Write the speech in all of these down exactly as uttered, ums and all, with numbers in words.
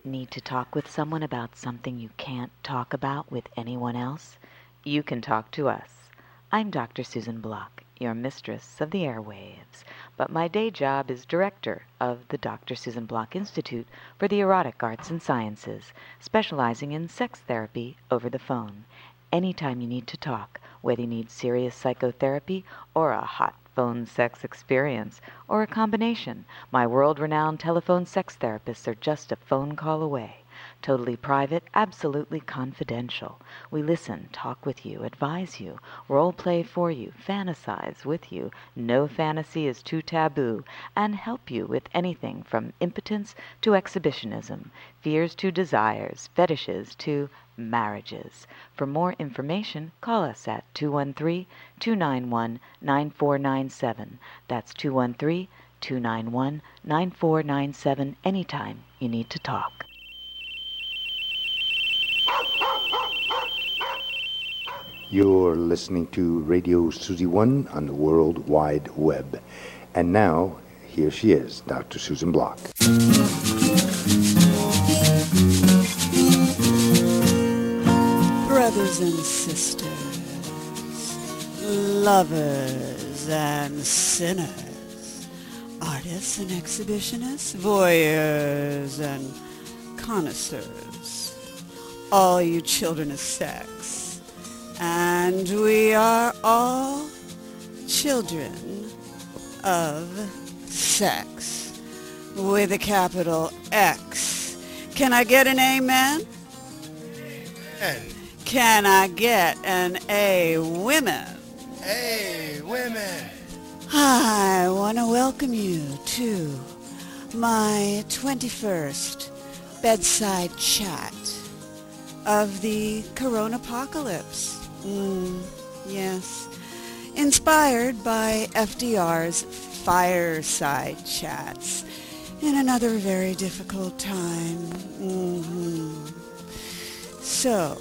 Need to talk with someone about something you can't talk about with anyone else? You can talk to us. I'm Doctor Susan Block, your mistress of the airwaves, but my day job is director of the Doctor Susan Block Institute for the Erotic Arts and Sciences, specializing in sex therapy over the phone. Anytime you need to talk, whether you need serious psychotherapy or a hot phone sex experience, or a combination, my world-renowned telephone sex therapists are just a phone call away. Totally private, absolutely confidential. We listen, talk with you, advise you, role play for you, fantasize with you, no fantasy is too taboo, and help you with anything from impotence to exhibitionism, fears to desires, fetishes to marriages. For more information, call us at two one three, two nine one, nine four nine seven. That's two one three, two nine one, nine four nine seven anytime you need to talk. You're listening to Radio Susie One on the World Wide Web. And now, here she is, Doctor Susan Block. Brothers and sisters, lovers and sinners, artists and exhibitionists, voyeurs and connoisseurs, all you children of sex, and we are all children of sex with a capital X. Can I get an amen? Amen. Can I get an A women? Hey, women. I want to welcome you to my twenty-first bedside chat of the Coronapocalypse. Mm, yes. Inspired by F D R's fireside chats in another very difficult time. Mm-hmm. So,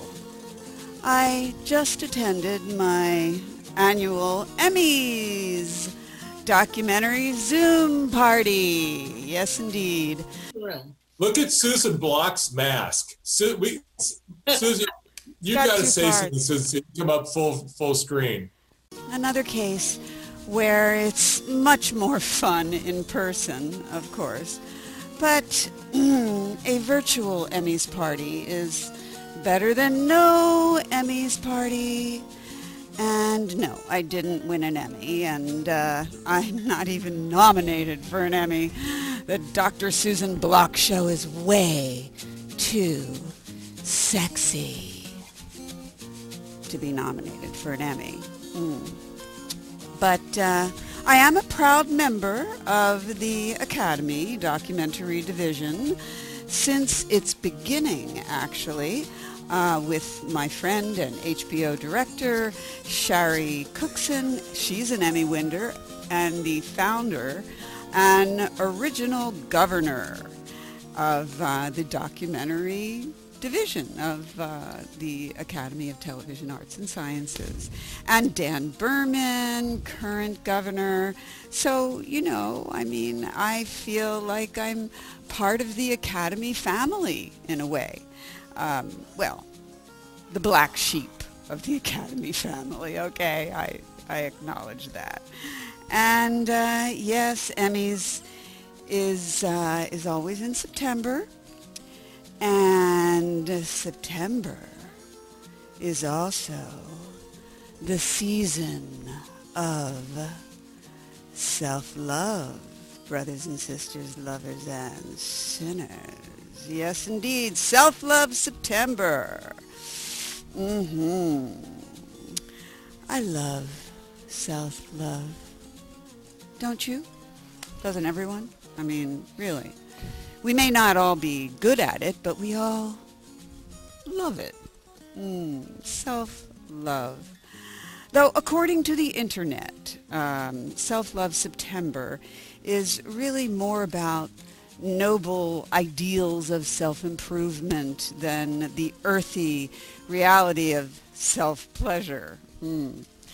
I just attended my annual Emmys documentary Zoom party. Yes, indeed. Look at Susan Block's mask. Su- we, Susan, you got got to two say something parts. since it come up full full screen. Another case where it's much more fun in person, of course, but a virtual Emmys party is better than no Emmys party. And no, I didn't win an Emmy, and uh, I'm not even nominated for an Emmy. The Doctor Susan Block show is way too sexy to be nominated for an Emmy. Mm. But uh, I am a proud member of the Academy Documentary Division since its beginning, actually. Uh, with my friend and H B O director, Shari Cookson. She's an Emmy winner and the founder and original governor of uh, the documentary division of uh, the Academy of Television Arts and Sciences. And Dan Berman, current governor. So, you know, I mean, I feel like I'm part of the Academy family in a way. Um, well, the black sheep of the Academy family, okay? I, I acknowledge that. And uh, yes, Emmys is, uh, is always in September. And September is also the season of self-love, brothers and sisters, lovers and sinners. Yes, indeed. Self-Love September. Mm-hmm. I love self-love. Don't you? Doesn't everyone? I mean, really. We may not all be good at it, but we all love it. Mm, self-love. Though, according to the internet, um, Self-Love September is really more about noble ideals of self-improvement than the earthy reality of self-pleasure. Mm.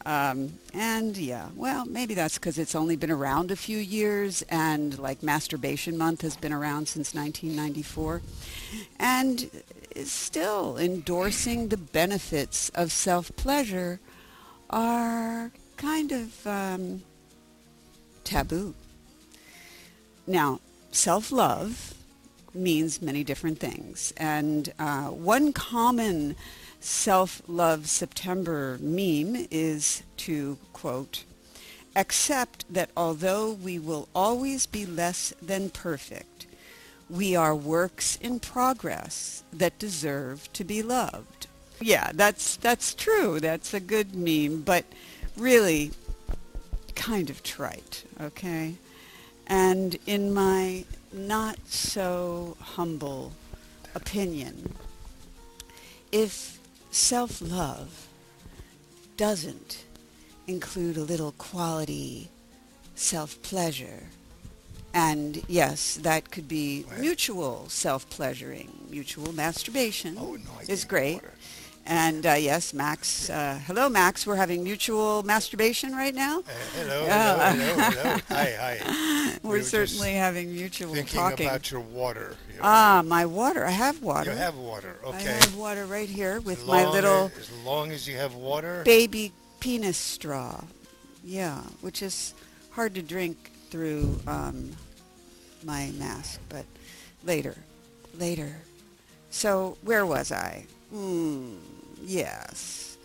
Um, and yeah, well, maybe that's because it's only been around a few years, and like Masturbation Month has been around since nineteen ninety-four, and still endorsing the benefits of self-pleasure are kind of um, taboo. Now, self-love means many different things, and uh, one common Self-Love September meme is to, quote, accept that although we will always be less than perfect, we are works in progress that deserve to be loved. Yeah, that's that's true. That's a good meme, but really kind of trite, okay? And in my not so humble opinion, if self-love doesn't include a little quality self-pleasure, and yes, that could be What? mutual self-pleasuring. Mutual masturbation Oh, no, I is didn't great. order. And uh, yes, Max, uh, hello Max, we're having mutual masturbation right now. Uh, hello, Uh, hello, hello, hello. Hi, hi. We're We were just certainly having mutual Thinking talking. about your water. You know. Ah, my water. I have water. You have water, I okay. have water right here with As my long little as, as long as you have water. baby penis straw. Yeah, which is hard to drink through um, my mask, but later, later. So where was I? Hmm, yes.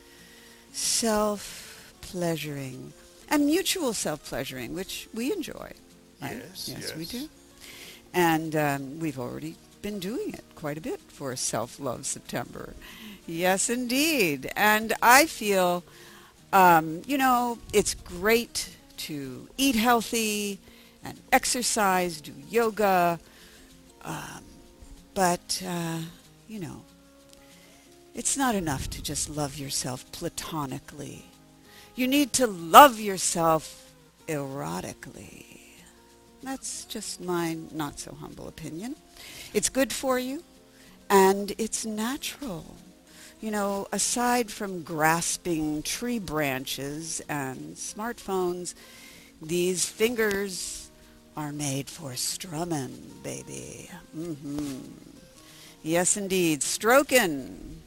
Self-pleasuring and mutual self-pleasuring, which we enjoy. Right? Yes, yes, we yes. do. And um, we've already been doing it quite a bit for Self-Love September. Yes, indeed. And I feel, um, you know, it's great to eat healthy and exercise, do yoga, um, but, uh, you know, it's not enough to just love yourself platonically. You need to love yourself erotically. That's just my not so humble opinion. It's good for you, and it's natural. You know, aside from grasping tree branches and smartphones, these fingers are made for strumming, baby. Mm-hmm. Yes, indeed. Stroking.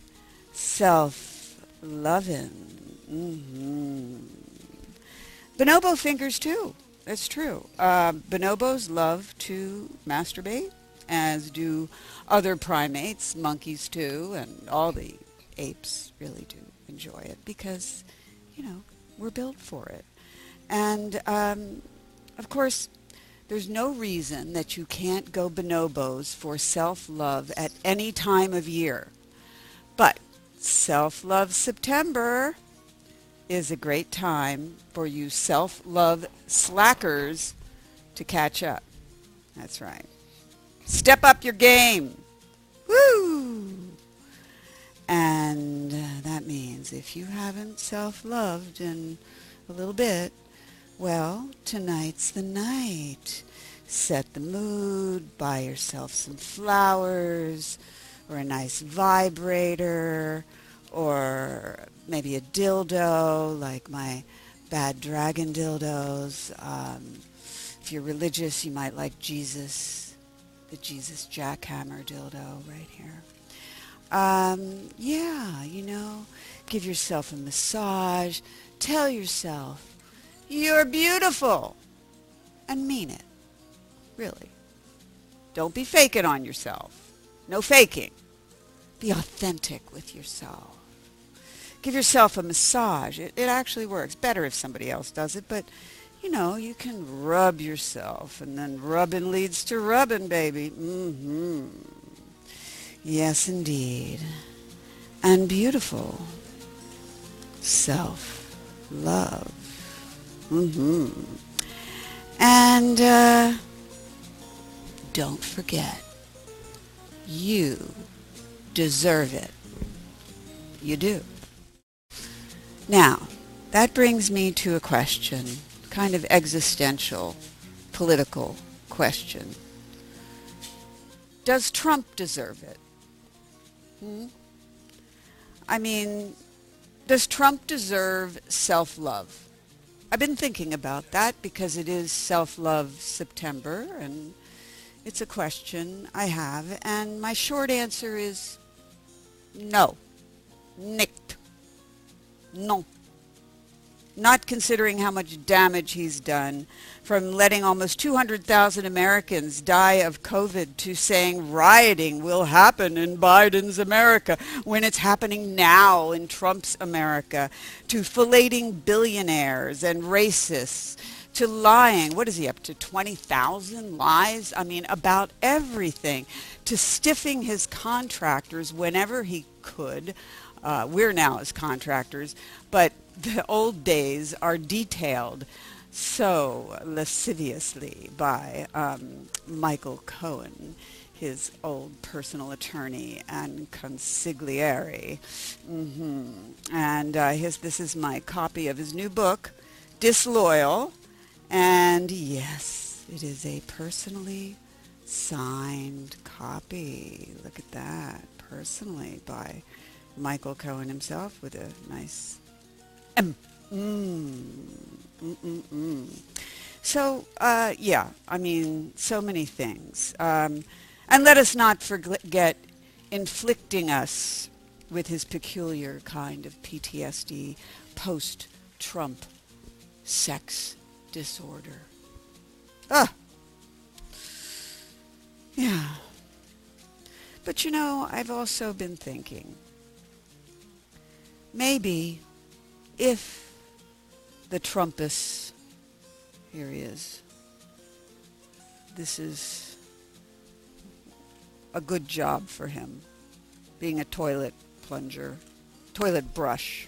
Self-loving. Mm-hmm. Bonobo fingers, too. That's true. Uh, bonobos love to masturbate, as do other primates, monkeys too, and all the apes really do enjoy it because, you know, we're built for it. And, um, of course, there's no reason that you can't go bonobos for self-love at any time of year. But Self-Love September is a great time for you self-love slackers to catch up. That's right. Step up your game. Woo! And uh, that means if you haven't self-loved in a little bit, well, tonight's the night. Set the mood, buy yourself some flowers, or a nice vibrator, or maybe a dildo, like my Bad Dragon dildos. Um, if you're religious, you might like Jesus, the Jesus jackhammer dildo right here. Um, yeah, you know, give yourself a massage. Tell yourself, you're beautiful. And mean it. Really. Don't be faking on yourself. No faking. Be authentic with yourself. Give yourself a massage. It, it actually works. Better if somebody else does it, but, you know, you can rub yourself, and then rubbing leads to rubbing, baby. Mm-hmm. Yes, indeed. And beautiful. Self-love. Mm-hmm. And, uh, don't forget, you deserve it. You do. Now, that brings me to a question, kind of existential, political question. Does Trump deserve it? Hmm? I mean, Does Trump deserve self-love? I've been thinking about that because it is Self-Love September, and it's a question I have, and my short answer is no. Nicht. No. Not considering how much damage he's done, from letting almost two hundred thousand Americans die of COVID to saying rioting will happen in Biden's America when it's happening now in Trump's America, to filleting billionaires and racists, to lying, what is he up to, twenty thousand lies? I mean, about everything, to stiffing his contractors whenever he could. Uh, we're now his contractors, but the old days are detailed so lasciviously by um, Michael Cohen, his old personal attorney and consigliere. Mm-hmm. And uh, his, this is my copy of his new book, Disloyal. And yes, it is a personally signed copy. Look at that. Personally by Michael Cohen himself with a nice M. Mm, mm, mm, mm. So, uh, yeah, I mean, so many things. Um, and let us not forget inflicting us with his peculiar kind of P T S D, post-Trump sex disorder. Ah! Yeah. But, you know, I've also been thinking, maybe if the Trumpus, here he is, this is a good job for him, being a toilet plunger, toilet brush.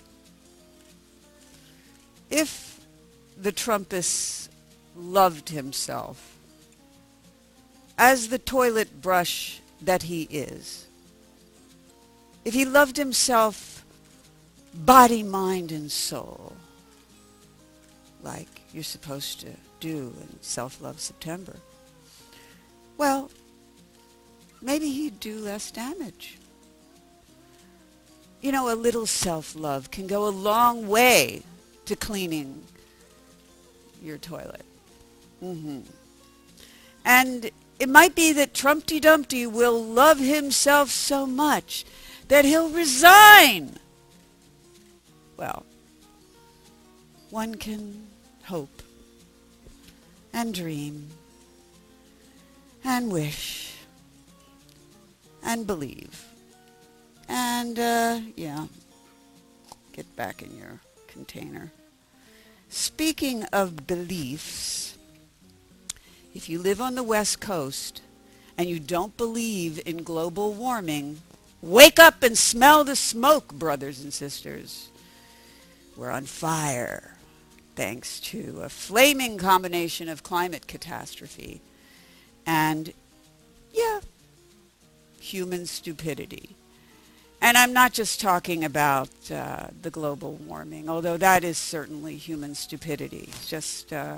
If the Trumpus loved himself as the toilet brush that he is, if he loved himself body, mind, and soul, like you're supposed to do in Self-Love September, well, maybe he'd do less damage. You know, a little self-love can go a long way to cleaning your toilet. Mm-hmm. And it might be that Trumpty Dumpty will love himself so much that he'll resign. Well, one can hope and dream and wish and believe. And, uh, yeah, get back in your container. Speaking of beliefs, if you live on the West Coast and you don't believe in global warming, wake up and smell the smoke, brothers and sisters. We're on fire, thanks to a flaming combination of climate catastrophe and, yeah, human stupidity. And I'm not just talking about uh, the global warming, although that is certainly human stupidity, just uh,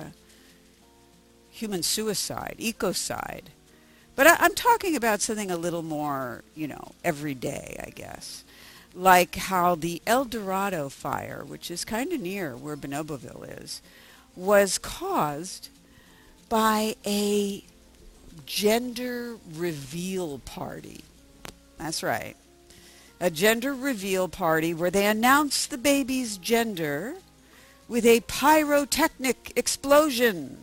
human suicide, ecocide. But I, I'm talking about something a little more, you know, everyday, I guess. Like how the El Dorado fire, which is kind of near where Bonoboville is, was caused by a gender reveal party. That's right. A gender reveal party where they announce the baby's gender with a pyrotechnic explosion.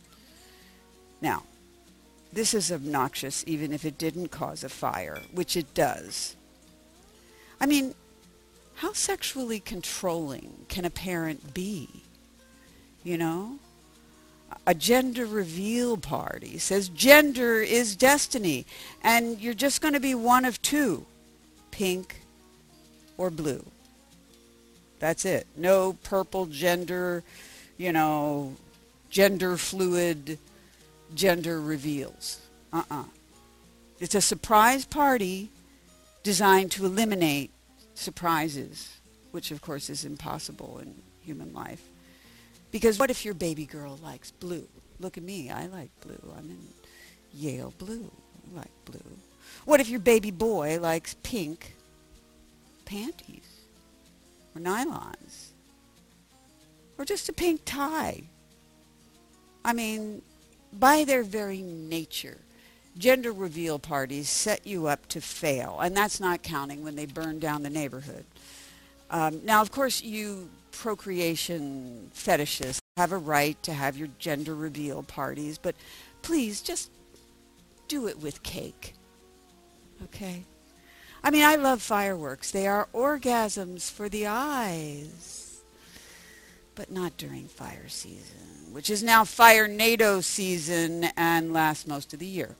Now, this is obnoxious even if it didn't cause a fire, which it does. I mean, how sexually controlling can a parent be? You know? A gender reveal party says gender is destiny, and you're just going to be one of two, pink or blue. That's it. No purple gender, you know, gender fluid gender reveals. Uh-uh. It's a surprise party designed to eliminate surprises, which of course is impossible in human life. Because what if your baby girl likes blue? Look at me, I like blue. I'm in Yale blue. I like blue. What if your baby boy likes pink panties? or nylons, or just a pink tie. I mean, by their very nature, gender reveal parties set you up to fail, and that's not counting when they burn down the neighborhood. Um, now, of course, you procreation fetishists have a right to have your gender reveal parties, but please just do it with cake, okay? I mean, I love fireworks. They are orgasms for the eyes, but not during fire season, which is now Fire NATO season and lasts most of the year.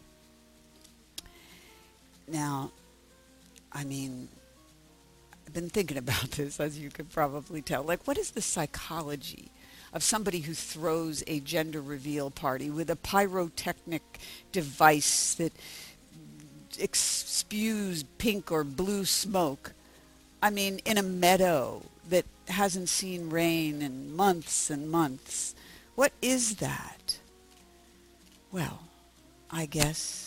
Now, I mean, I've been thinking about this, as you could probably tell. Like, what is the psychology of somebody who throws a gender reveal party with a pyrotechnic device that ex- spews pink or blue smoke? I mean, in a meadow that hasn't seen rain in months and months. What is that? Well, I guess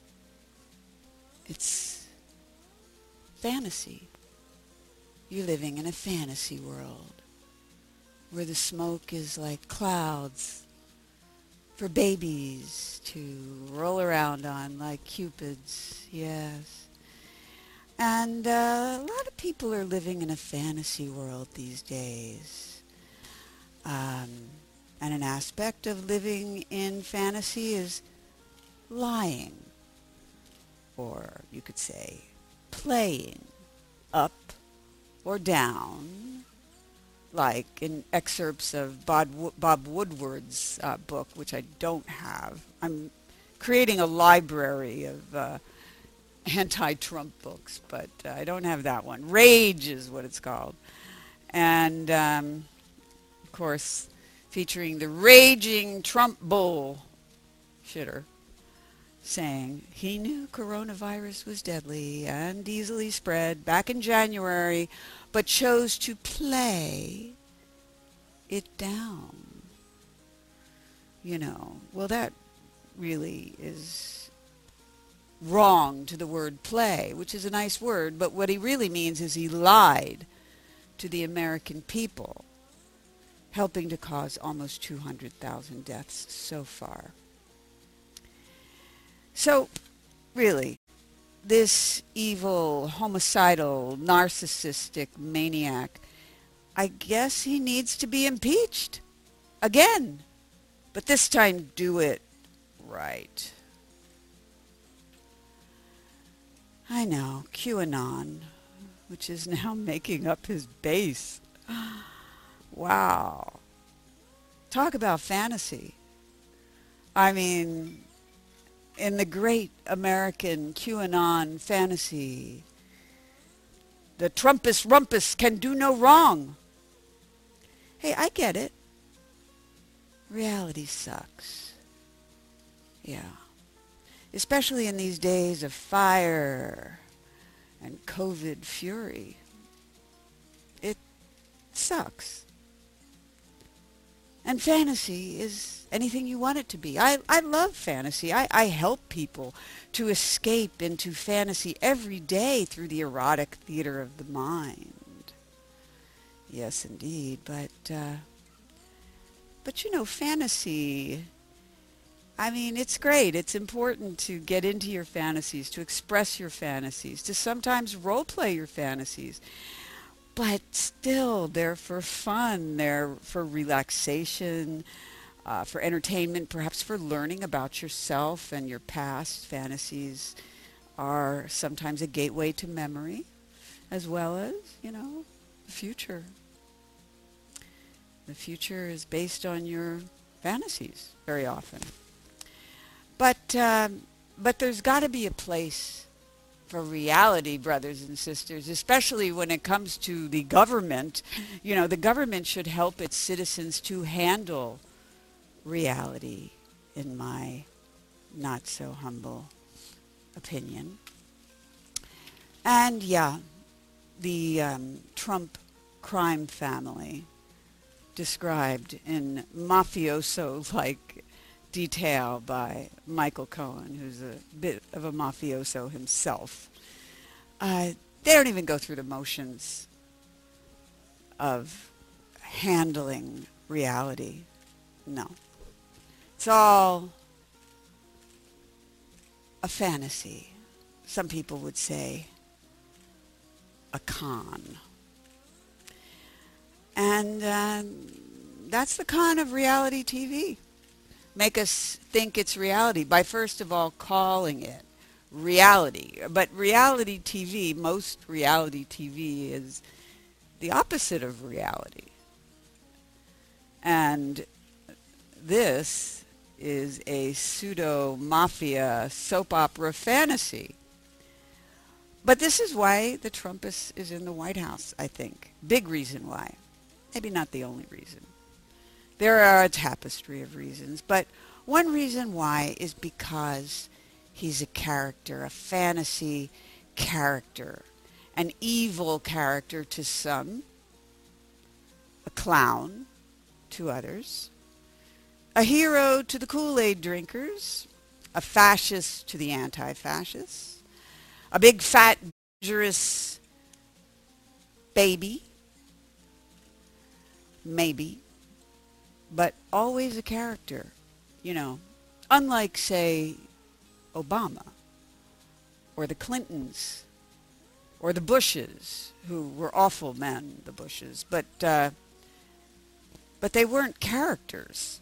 it's fantasy. You're living in a fantasy world where the smoke is like clouds for babies to roll around on like cupids. Yes. And uh, a lot of people are living in a fantasy world these days. Um, and an aspect of living in fantasy is lying. Or you could say playing up or down, like in excerpts of Bob, Bob Woodward's uh, book, which I don't have. I'm creating a library of uh, anti-Trump books, but uh, I don't have that one. Rage is what it's called. And, um, of course, featuring the raging Trump bull shitter, saying he knew coronavirus was deadly and easily spread back in January, but chose to play it down. You know, well, that really is wrong to the word play, which is a nice word, but what he really means is he lied to the American people, helping to cause almost two hundred thousand deaths so far. So, really, this evil, homicidal, narcissistic maniac, I guess he needs to be impeached. Again. But this time, do it right. I know, QAnon, which is now making up his base. Wow. Talk about fantasy. I mean, in the great American QAnon fantasy, the Trumpus rumpus can do no wrong. Hey, I get it. Reality sucks. Yeah. Especially in these days of fire and COVID fury. It sucks. And fantasy is anything you want it to be. I, I love fantasy. I, I help people to escape into fantasy every day through the erotic theater of the mind. Yes, indeed. But, uh, but you know, fantasy, I mean, it's great. It's important to get into your fantasies, to express your fantasies, to sometimes role play your fantasies. But still, they're for fun, they're for relaxation, uh, for entertainment, perhaps for learning about yourself and your past. Fantasies are sometimes a gateway to memory, as well as, you know, the future. The future is based on your fantasies, very often. But, um, but there's got to be a place for reality, brothers and sisters, especially when it comes to the government. You know, the government should help its citizens to handle reality, in my not so humble opinion. And yeah, the um, Trump crime family, described in mafioso-like detail by Michael Cohen, who's a bit of a mafioso himself. Uh, they don't even go through the motions. of handling reality. No. It's all a fantasy. Some people would say a con. And uh, that's the con of reality T V. Make us think it's reality by first of all calling it reality. But reality T V, most reality T V is the opposite of reality. And this is a pseudo-mafia soap opera fantasy. But this is why the Trumpist is in the White House, I think. Big reason why. Maybe not the only reason. There are a tapestry of reasons, but one reason why is because he's a character, a fantasy character, an evil character to some, a clown to others, a hero to the Kool-Aid drinkers, a fascist to the anti-fascists, a big fat dangerous baby, maybe, but always a character, you know, unlike, say, Obama or the Clintons or the Bushes, who were awful men, the Bushes, but uh, but they weren't characters.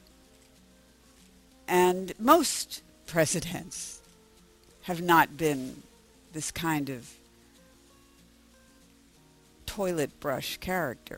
And most presidents have not been this kind of toilet brush character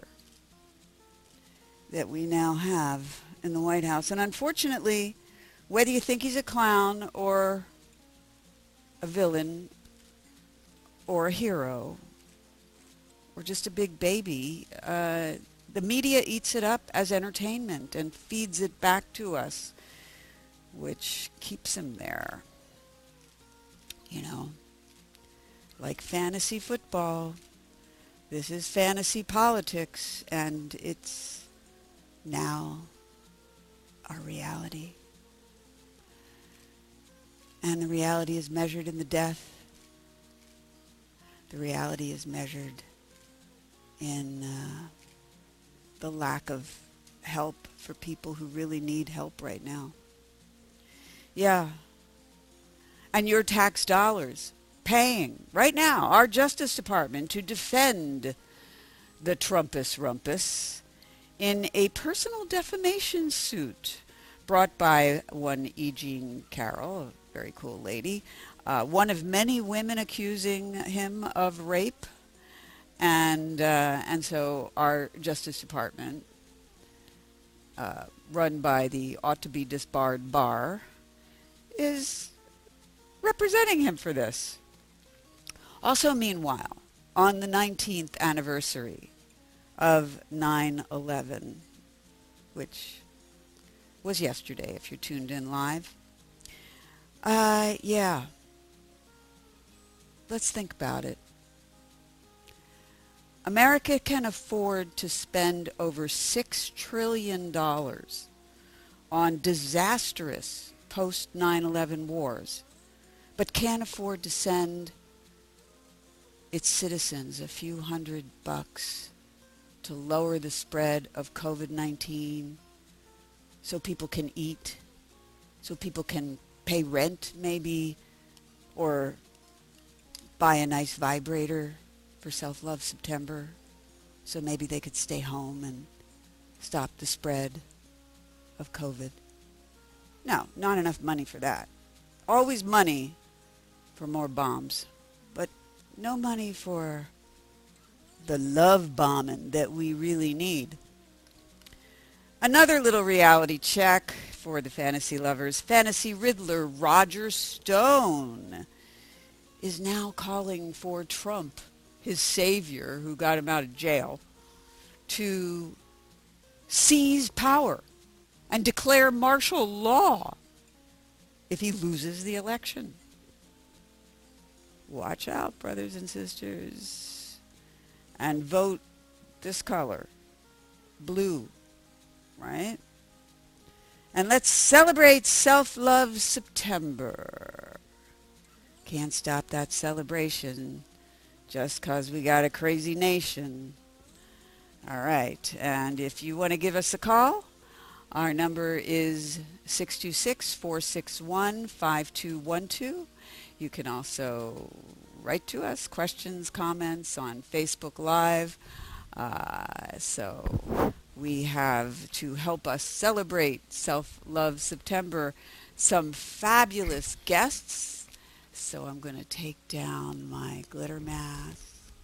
that we now have in the White House. And unfortunately, whether you think he's a clown or a villain or a hero or just a big baby, uh, the media eats it up as entertainment and feeds it back to us, which keeps him there. You know, like fantasy football. This is fantasy politics, and it's now our reality. And the reality is measured in the death. The reality is measured in uh, the lack of help for people who really need help right now. Yeah. And your tax dollars paying right now our Justice Department to defend the Trumpus Rumpus in a personal defamation suit brought by one E. Jean Carroll, a very cool lady, uh, one of many women accusing him of rape. And uh, and so our Justice Department, uh, run by the ought-to-be disbarred bar, is representing him for this. Also, meanwhile, on the nineteenth anniversary of nine eleven, which was yesterday if you're tuned in live, uh, yeah, let's think about it. America can afford to spend over six trillion dollars on disastrous post nine eleven wars, but can't afford to send its citizens a few hundred bucks to lower the spread of COVID nineteen so people can eat, so people can pay rent maybe, or buy a nice vibrator for Self-Love September, so maybe they could stay home and stop the spread of COVID. No, not enough money for that. Always money for more bombs, but no money for the love bombing that we really need. Another little reality check for the fantasy lovers. Fantasy Riddler Roger Stone is now calling for Trump, his savior who got him out of jail, to seize power and declare martial law if he loses the election. Watch out, brothers and sisters, and vote this color, blue, right? And let's celebrate Self-Love September. Can't stop that celebration just 'cause we got a crazy nation. All right. And if you want to give us a call, our number is six two six, four six one, five two one two. You can also write to us, questions, comments on Facebook Live. Uh, so we have, to help us celebrate Self-Love September, some fabulous guests. So I'm going to take down my glitter mask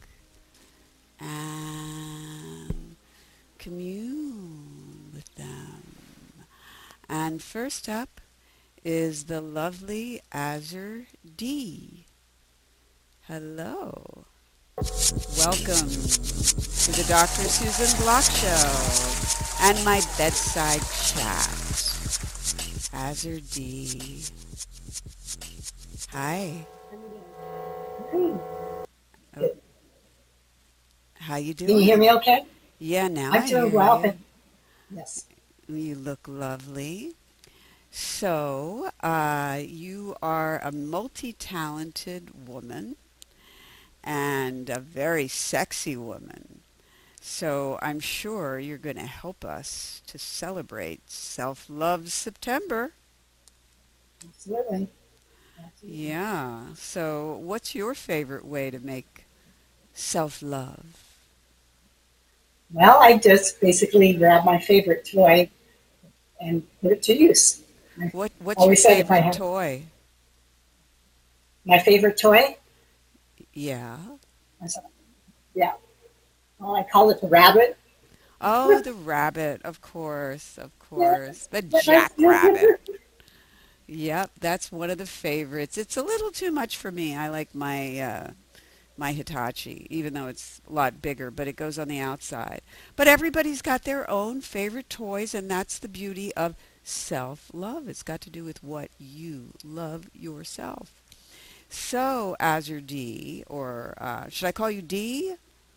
and commune with them. And first up is the lovely Azure D. Hello. Welcome to the Doctor Susan Block Show and my bedside chat. Azure D. Hi. Hey. Oh. How you doing? Can you hear me okay? Yeah, now I'm I doing hear well. you. Yes. You look lovely. So, uh, you are a multi-talented woman and a very sexy woman. So I'm sure you're going to help us to celebrate Self-Love September. Absolutely. Absolutely. Yeah. So what's your favorite way to make self-love? Well, I just basically grab my favorite toy and put it to use. I What What's your always said if I favorite have toy? my favorite toy, Yeah. I said, yeah, well, I call it the rabbit. Oh, the rabbit, of course, of Yeah, course. The yeah, that's- jackrabbit. Yep, that's one of the favorites. It's a little too much for me. I like my uh, my Hitachi, even though it's a lot bigger, but it goes on the outside. But everybody's got their own favorite toys, and that's the beauty of self-love. It's got to do with what you love yourself. So, Azure D, or uh, should I call you D?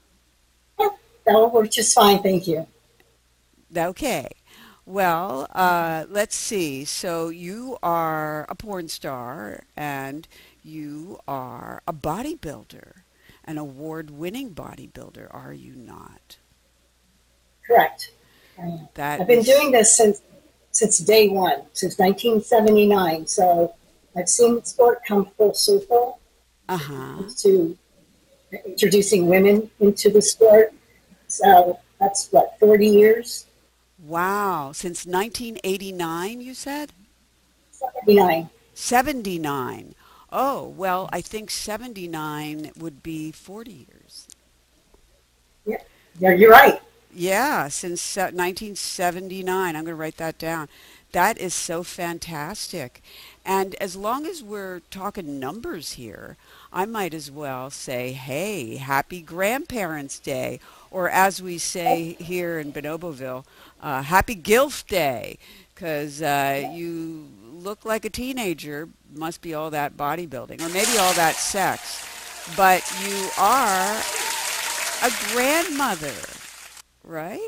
That'll work just fine, thank you. Okay. Well, uh, let's see. So you are a porn star and you are a bodybuilder, an award-winning bodybuilder, are you not? Correct. I am. That I've been is- doing this since since day one, since nineteen seventy-nine. So I've seen the sport come full circle Uh-huh. to introducing women into the sport. So that's what, forty years? Wow. Since nineteen eighty-nine, you said? seventy-nine. seventy-nine. Oh, well, I think seventy-nine would be forty years. Yeah, yeah, you're right. Yeah, since se- nineteen seventy-nine. I'm going to write that down. That is so fantastic. And as long as we're talking numbers here, I might as well say, hey, happy Grandparents' Day. Or as we say here in Bonoboville, uh, happy GILF Day. Because uh, you look like a teenager, must be all that bodybuilding, or maybe all that sex. But you are a grandmother, right?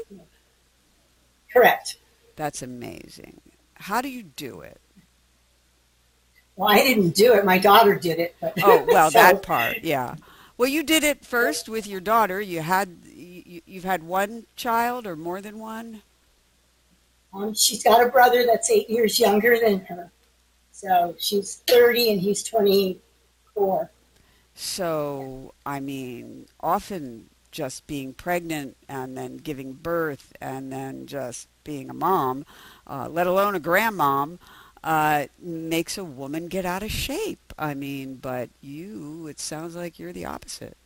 Correct. That's amazing. How do you do it? Well, I didn't do it. My daughter did it. But Oh, well, so, that part, yeah. Well, you did it first with your daughter. You had, you, you've had one child or more than one? Um, she's got a brother that's eight years younger than her. So she's thirty and he's twenty-four. So, I mean, often just being pregnant and then giving birth and then just being a mom, uh, let alone a grandmom, uh, makes a woman get out of shape. I mean, but you, it sounds like you're the opposite.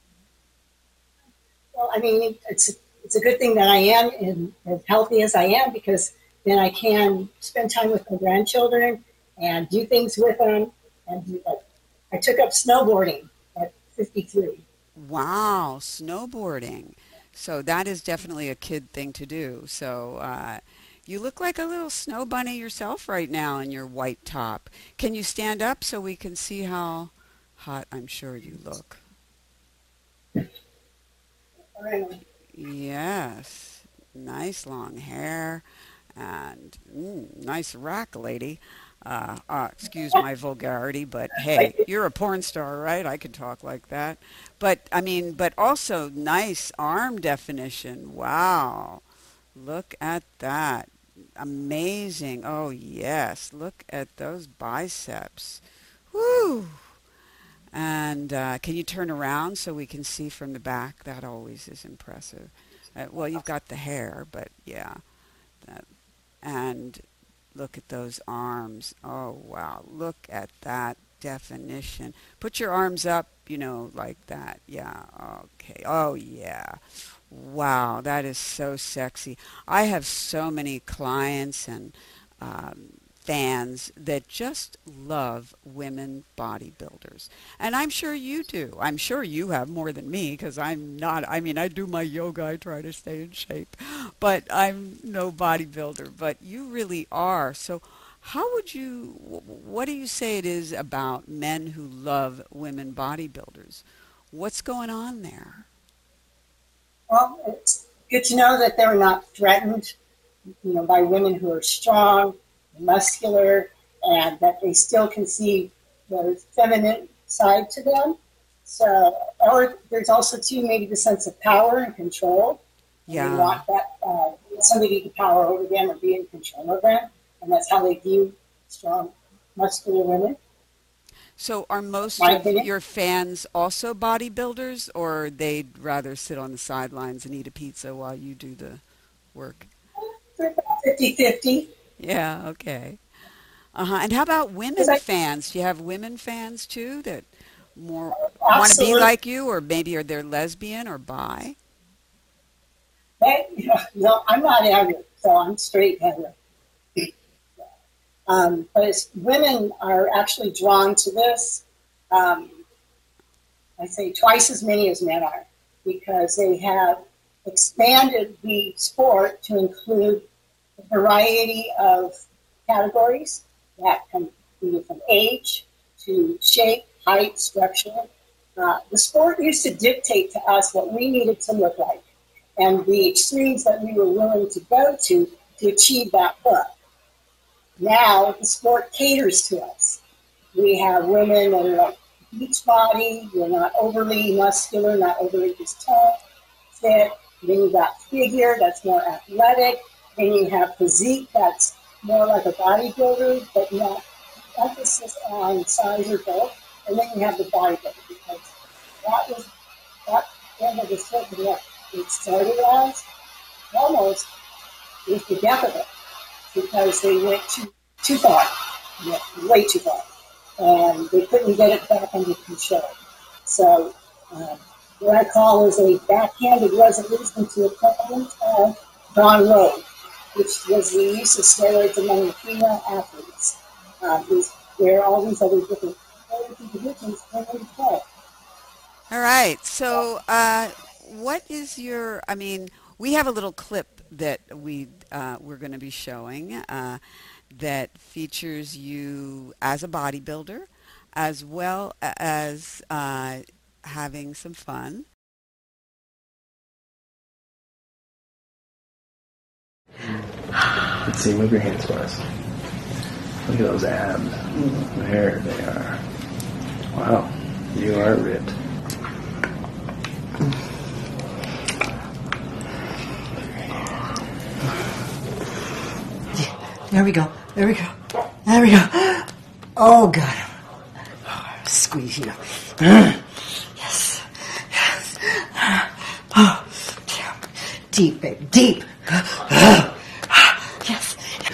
Well, I mean, it's it's a good thing that I am in, as healthy as I am, because then I can spend time with my grandchildren and do things with them. And do, like, I took up snowboarding at fifty-three. Wow, snowboarding. So that is definitely a kid thing to do. So uh, you look like a little snow bunny yourself right now in your white top. Can you stand up so we can see how hot I'm sure you look? All right. Yes, nice long hair and mm, nice rack, lady. Uh, uh, excuse my vulgarity, but hey, you're a porn star, right? I can talk like that. But I mean, but also nice arm definition. Wow. Look at that. Amazing. Oh, yes. Look at those biceps. Woo. And uh, can you turn around so we can see from the back? That always is impressive. Uh, well, you've got the hair, but yeah. That, and look at those arms. Oh, wow. Look at that definition. Put your arms up, you know, like that. Yeah. Okay. Oh, yeah. Wow. That is so sexy. I have so many clients and um, fans that just love women bodybuilders. And I'm sure you do. I'm sure you have more than me because I'm not, I mean, I do my yoga, I try to stay in shape, but I'm no bodybuilder, but you really are. So how would you, what do you say it is about men who love women bodybuilders? What's going on there? Well, it's good to know that they're not threatened, you know, by women who are strong, muscular, and that they still can see the feminine side to them. So, or there's also too maybe the sense of power and control. Yeah. They want that uh, somebody to power over them or be in control of them, and that's how they view strong, muscular women. So are most My of opinion. your fans also bodybuilders, or they'd rather sit on the sidelines and eat a pizza while you do the work? fifty-fifty. Yeah, okay. Uh-huh. And how about women I- fans? Do you have women fans too that more want to be Absolutely. like you, or maybe are they lesbian or bi? Hey, you know, no, I'm not hetero, so I'm straight hetero. Um, but it's, women are actually drawn to this. Um, I say twice as many as men are, because they have expanded the sport to include a variety of categories that can be from age to shape, height, structure. Uh, the sport used to dictate to us what we needed to look like and the extremes that we were willing to go to to achieve that look. Now the sport caters to us. We have women that are like beach body, you're not overly muscular, not overly just tall, fit. Then you've got figure that's more athletic. Then you have physique that's more like a bodybuilder, but not emphasis on size or bulk. And then you have the bodybuilder, because that was that end of the sport that it started as almost was the death of it, because they went too too far, yeah, way too far, and they couldn't get it back under control. So um, what I call is a backhanded resolution to a problem uh, gone rogue, which was the use of steroids among the female athletes, uh, is where all these other different divisions come into play. All right. So, uh, what is your? I mean, we have a little clip that we uh, we're going to be showing uh, that features you as a bodybuilder, as well as uh, having some fun. Let's see. Move your hands for us. Look at those abs. There they are. Wow, you are ripped. There we go. There we go. There we go. Oh, God. Oh, squeeze you. Yes. Yes. Oh, deep, baby. Deep. Yes.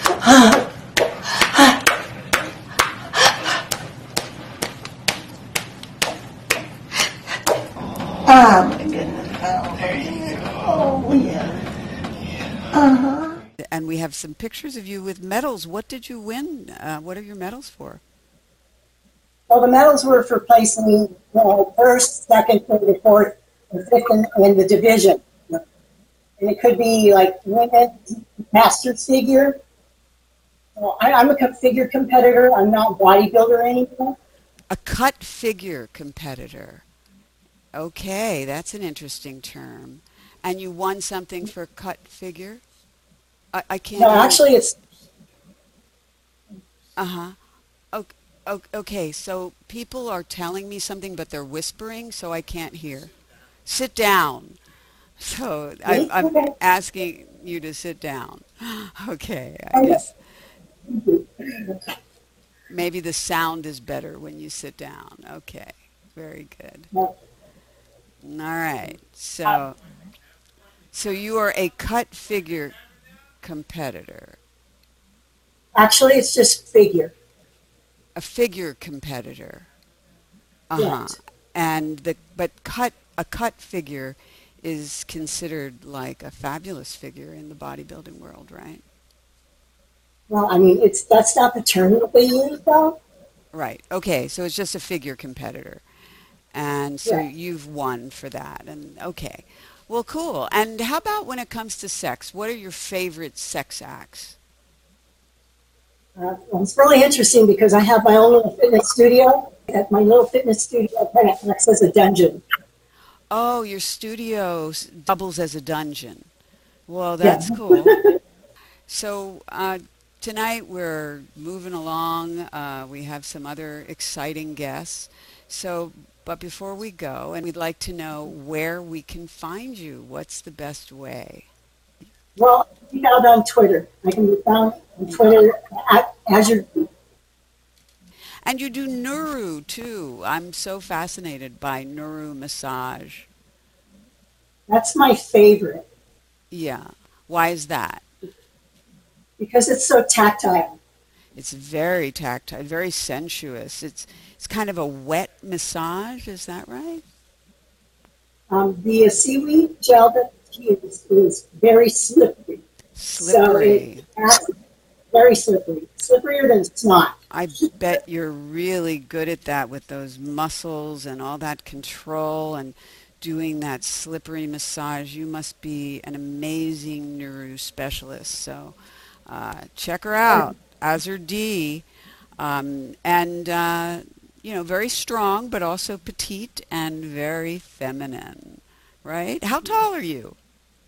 Oh, my goodness. Oh, there you go. Oh, yeah. Uh-huh. And we have some pictures of you with medals. What did you win? Uh, what are your medals for? Well, the medals were for placing uh, first, second, third, or fourth, or fifth in, in the division. And it could be like women, masters figure. Well, I, I'm a figure competitor. I'm not bodybuilder anymore. A cut figure competitor. Okay, that's an interesting term. And you won something for cut figure? I, I can't. No, hear. actually, it's Uh-huh. Okay, okay, so people are telling me something, but they're whispering, so I can't hear. Sit down. So I, Me? I'm Okay. asking you to sit down. Okay, I Okay. guess maybe the sound is better when you sit down. Okay, very good. Well, All right, uh, so so you are a cut figure competitor, actually, it's just figure. a figure competitor. Uh-huh. Yes. And the but cut a cut figure is considered like a fabulous figure in the bodybuilding world, right? Well, I mean, it's that's not the term that they use, though. Right. Okay, so it's just a figure competitor. And so Yeah. you've won for that. And okay. Well, cool. And how about when it comes to sex? What are your favorite sex acts? Uh, well, it's really interesting because I have my own little fitness studio. At my little fitness studio, kind of acts as a dungeon. Oh, your studio s- doubles as a dungeon. Well, Yeah. that's cool. So uh, tonight we're moving along. Uh, we have some other exciting guests. So, but before we go, and we'd like to know where we can find you. What's the best way? Well, I can be found on Twitter. I can be found on Twitter at Azure. And you do Nuru too. I'm so fascinated by Nuru massage. That's my favorite Yeah. Why is that? because it's so tactile. It's very tactile, very sensuous. It's it's kind of a wet massage. Is that right? Um, the seaweed gel that you use is very slippery. So it Slippery. acts very slippery, slipperier than snot. I bet you're really good at that with those muscles and all that control and doing that slippery massage. You must be an amazing neuro specialist. So uh, check her out, Azure D. Um, and, uh, you know, very strong, but also petite and very feminine, right? How tall are you?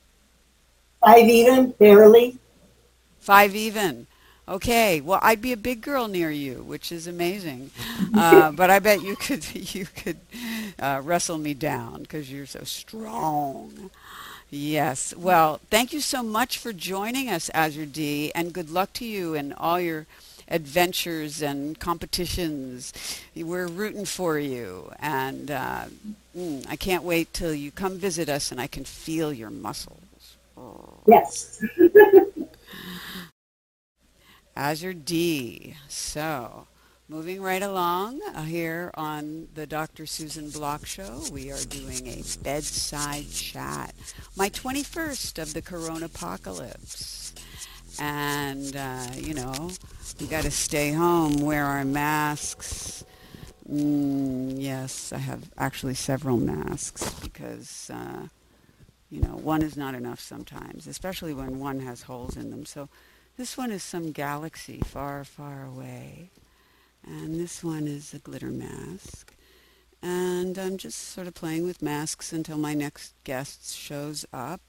Five even, barely. Five even. Okay, well, I'd be a big girl near you, which is amazing. Uh, but I bet you could you could uh, wrestle me down because you're so strong. Yes. Well, thank you so much for joining us, Azure D, and good luck to you and all your adventures and competitions. We're rooting for you, and uh, mm, I can't wait till you come visit us and I can feel your muscles. Yes. Azure D. So, moving right along uh, here on the Doctor Susan Block Show, we are doing a bedside chat. My twenty-first of the Corona Apocalypse. And, uh, you know, we got to stay home, wear our masks. Mm, yes, I have actually several masks because, uh, you know, one is not enough sometimes, especially when one has holes in them. So this one is some galaxy far, far away. And this one is a glitter mask. And I'm just sort of playing with masks until my next guest shows up.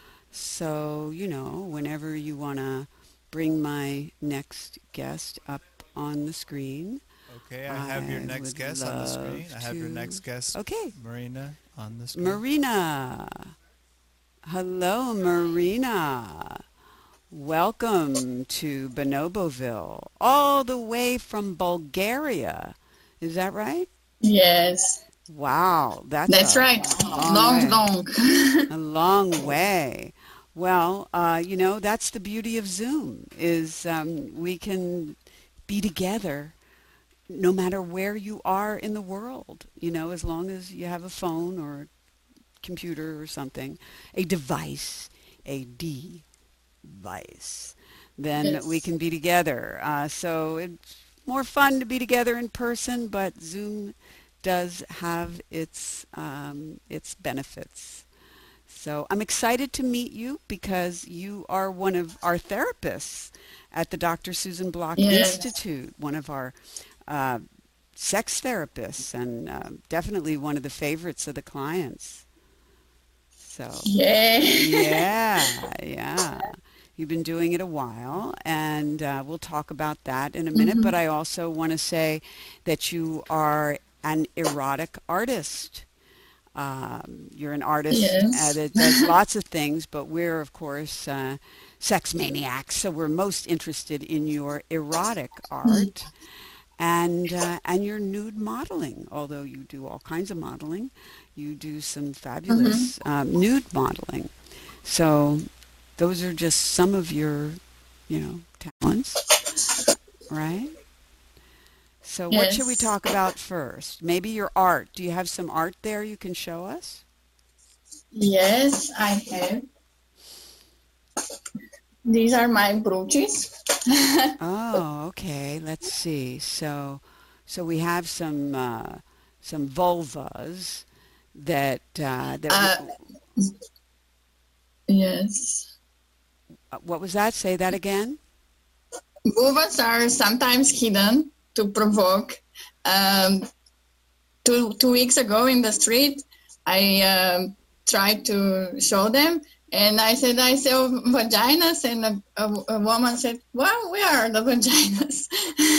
So, you know, whenever you want to bring my next guest up on the screen. Okay, I have your I next would guest on the screen. I have your love next to- guest, Okay. Marina, on the screen. Marina. Hello, Marina. Welcome to Bonoboville, all the way from Bulgaria. Is that right? Yes, Wow, that's that's a right. long Long, way. long. A long way. Well, uh, you know, that's the beauty of Zoom, is um, we can be together no matter where you are in the world, you know, as long as you have a phone or a computer or something, a device, a device, then Yes. we can be together. Uh, so it's more fun to be together in person, but Zoom does have its um, its benefits. So I'm excited to meet you because you are one of our therapists at the Doctor Susan Block Yes. Institute, one of our uh, sex therapists, and uh, definitely one of the favorites of the clients. So Yeah. yeah, yeah, You've been doing it a while, and uh, we'll talk about that in a minute. Mm-hmm. But I also want to say that you are an erotic artist. Um, you're an artist yes. that does lots of things, but we're, of course, uh, sex maniacs, so we're most interested in your erotic art and uh, and your nude modeling. Although you do all kinds of modeling, you do some fabulous mm-hmm. um, nude modeling. So those are just some of your, you know, talents, right? So yes. What should we talk about first? Maybe your art. Do you have some art there you can show us? Yes, I have. These are my brooches. Oh, okay. Let's see. So, so we have some uh, some vulvas that uh, that. Uh, w- yes. Uh, what was that? Say that again. Vulvas are sometimes hidden to provoke. Um, two two weeks ago in the street, I um, tried to show them. And I said, I saw vaginas, and a, a, a woman said, well, where are the vaginas?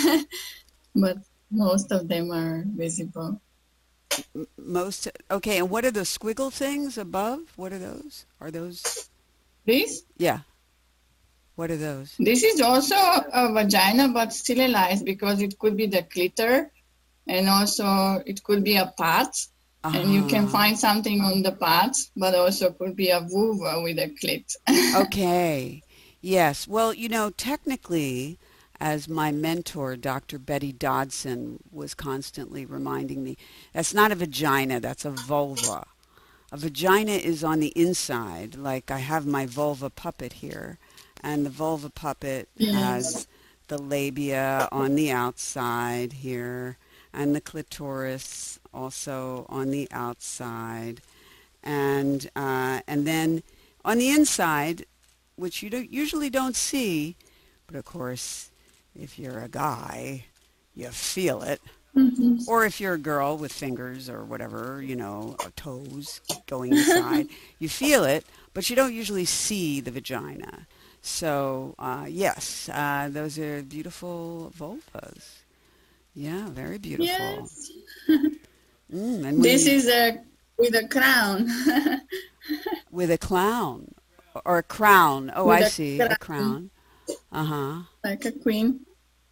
But most of them are visible. Most, okay, and what are the squiggle things above? What are those? Are those? This? Yeah. What are those? This is also a vagina, but sterilized, because it could be the clitor, and also it could be a part. Uh-huh. And you can find something on the parts, but also could be a vulva with a clit. Okay. Yes. Well, you know, technically, as my mentor, Doctor Betty Dodson, was constantly reminding me, that's not a vagina, that's a vulva. A vagina is on the inside, like I have my vulva puppet here, and the vulva puppet yes. has the labia on the outside here, and the clitoris also on the outside, and uh, and then on the inside, which you don't, usually don't see, but of course, if you're a guy, you feel it, mm-hmm. or if you're a girl with fingers or whatever, you know, or toes going inside, you feel it, but you don't usually see the vagina. So uh, yes, uh, those are beautiful vulvas. Yeah, very beautiful. Yes. Mm, and this is a with a crown. With a clown or a crown. Oh, with I a see. crown. A crown. Uh-huh. Like a queen.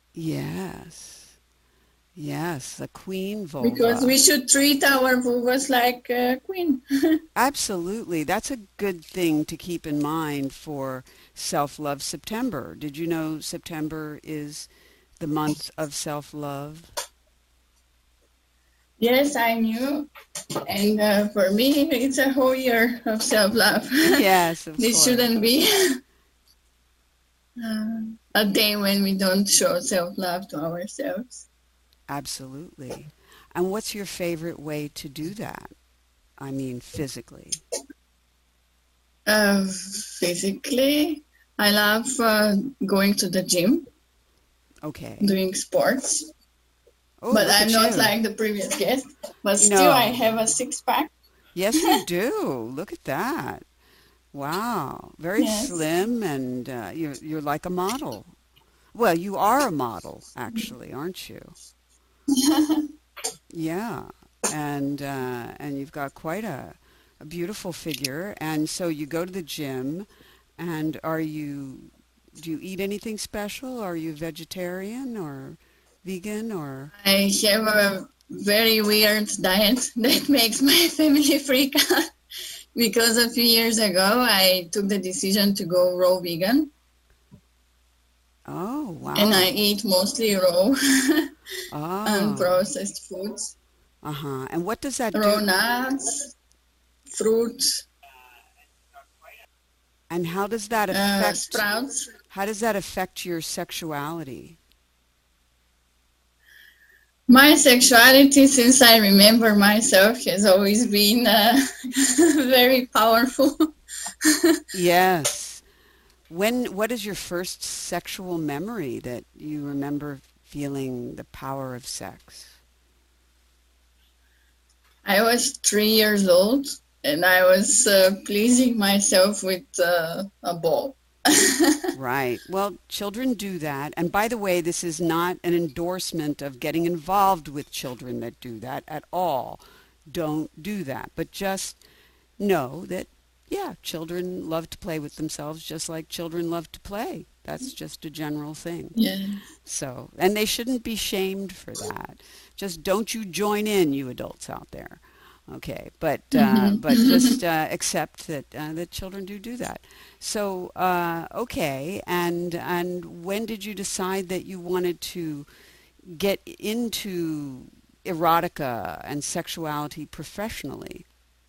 Yes. Yes, a queen vulva. Because we should treat our vulvas like a queen. Absolutely. That's a good thing to keep in mind for Self-Love September. Did you know September is the month of self-love? Yes, I knew. And uh, for me, it's a whole year of self-love. Yes, of this course. shouldn't be uh, a day when we don't show self-love to ourselves. Absolutely. And what's your favorite way to do that? I mean, physically. Uh, physically, I love uh, going to the gym. Okay. Doing sports. Oh, but I'm not you. like the previous guest. But still, no. I have a six-pack. Yes, you do. Look at that. Wow. Very yes. slim, and uh, you're, you're like a model. Well, you are a model, actually, aren't you? Yeah. And uh, and you've got quite a, a beautiful figure. And so you go to the gym, and are you... Do you eat anything special? Are you vegetarian or vegan or? I have a very weird diet that makes my family freak out because a few years ago I took the decision to go raw vegan. Oh, wow. And I eat mostly raw oh. unprocessed foods. Uh-huh. And what does that raw do? Raw nuts, fruits. And how does that affect? Uh, sprouts. How does that affect your sexuality? My sexuality, since I remember myself, has always been uh, very powerful. Yes. When? What is your first sexual memory that you remember feeling the power of sex? I was three years old. And I was uh, pleasing myself with uh, a ball. Right. Well, children do that. And by the way, this is not an endorsement of getting involved with children that do that at all. Don't do that. But just know that, yeah, children love to play with themselves just like children love to play. That's just a general thing. Yeah. So, and they shouldn't be shamed for that. Just don't you join in, you adults out there. Okay, but uh, Mm-hmm. but just uh, accept that uh, that children do do that. So uh, okay, and and when did you decide that you wanted to get into erotica and sexuality professionally?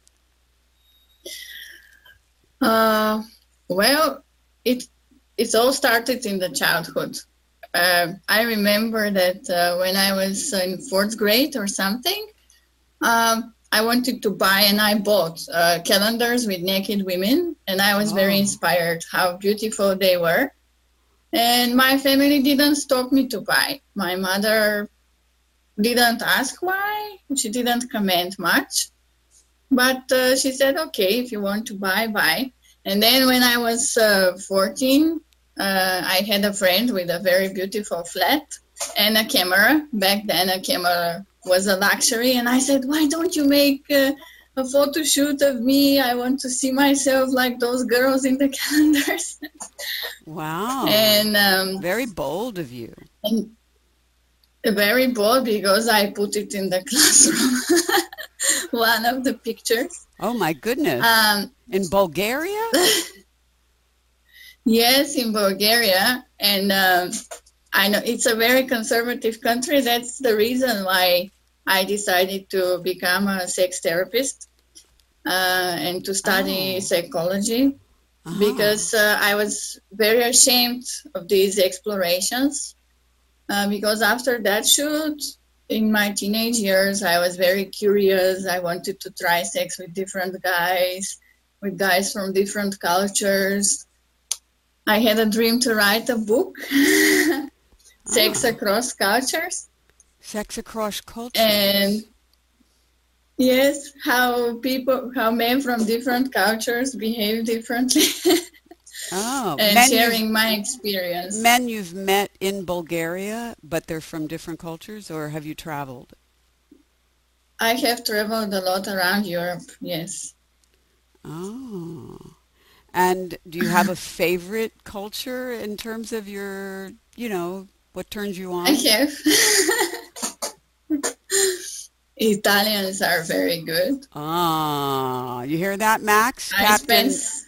Uh, well, it it all started in the childhood. Uh, I remember that uh, when I was in fourth grade or something, um, I wanted to buy, and I bought uh, calendars with naked women, and I was very Oh. inspired how beautiful they were. And my family didn't stop me to buy. My mother didn't ask why. She didn't comment much. But uh, she said, okay, if you want to buy, buy. And then when I was uh, fourteen, uh, I had a friend with a very beautiful flat and a camera. Back then, a camera was a luxury. And I said, why don't you make uh, a photo shoot of me? I want to see myself like those girls in the calendars. Wow, and um, very bold of you. and very bold because I put it in the classroom. One of the pictures. Oh my goodness! Um, In Bulgaria? yes, in Bulgaria, and um, I know it's a very conservative country. That's the reason why I decided to become a sex therapist uh, and to study Oh. psychology Uh-huh. because uh, I was very ashamed of these explorations. Uh, because after that shoot, in my teenage years, I was very curious. I wanted to try sex with different guys, with guys from different cultures. I had a dream to write a book, Sex Ah. Across Cultures. Sex across cultures. And yes, how people, how men from different cultures behave differently. Oh, and men sharing you've, my experience. men you've met in Bulgaria, but they're from different cultures, or have you traveled? I have traveled a lot around Europe, yes. Oh. And do you have a favorite culture in terms of your, you know, what turns you on? I have. Italians are very good. Ah, you hear that, Max? I Captain spent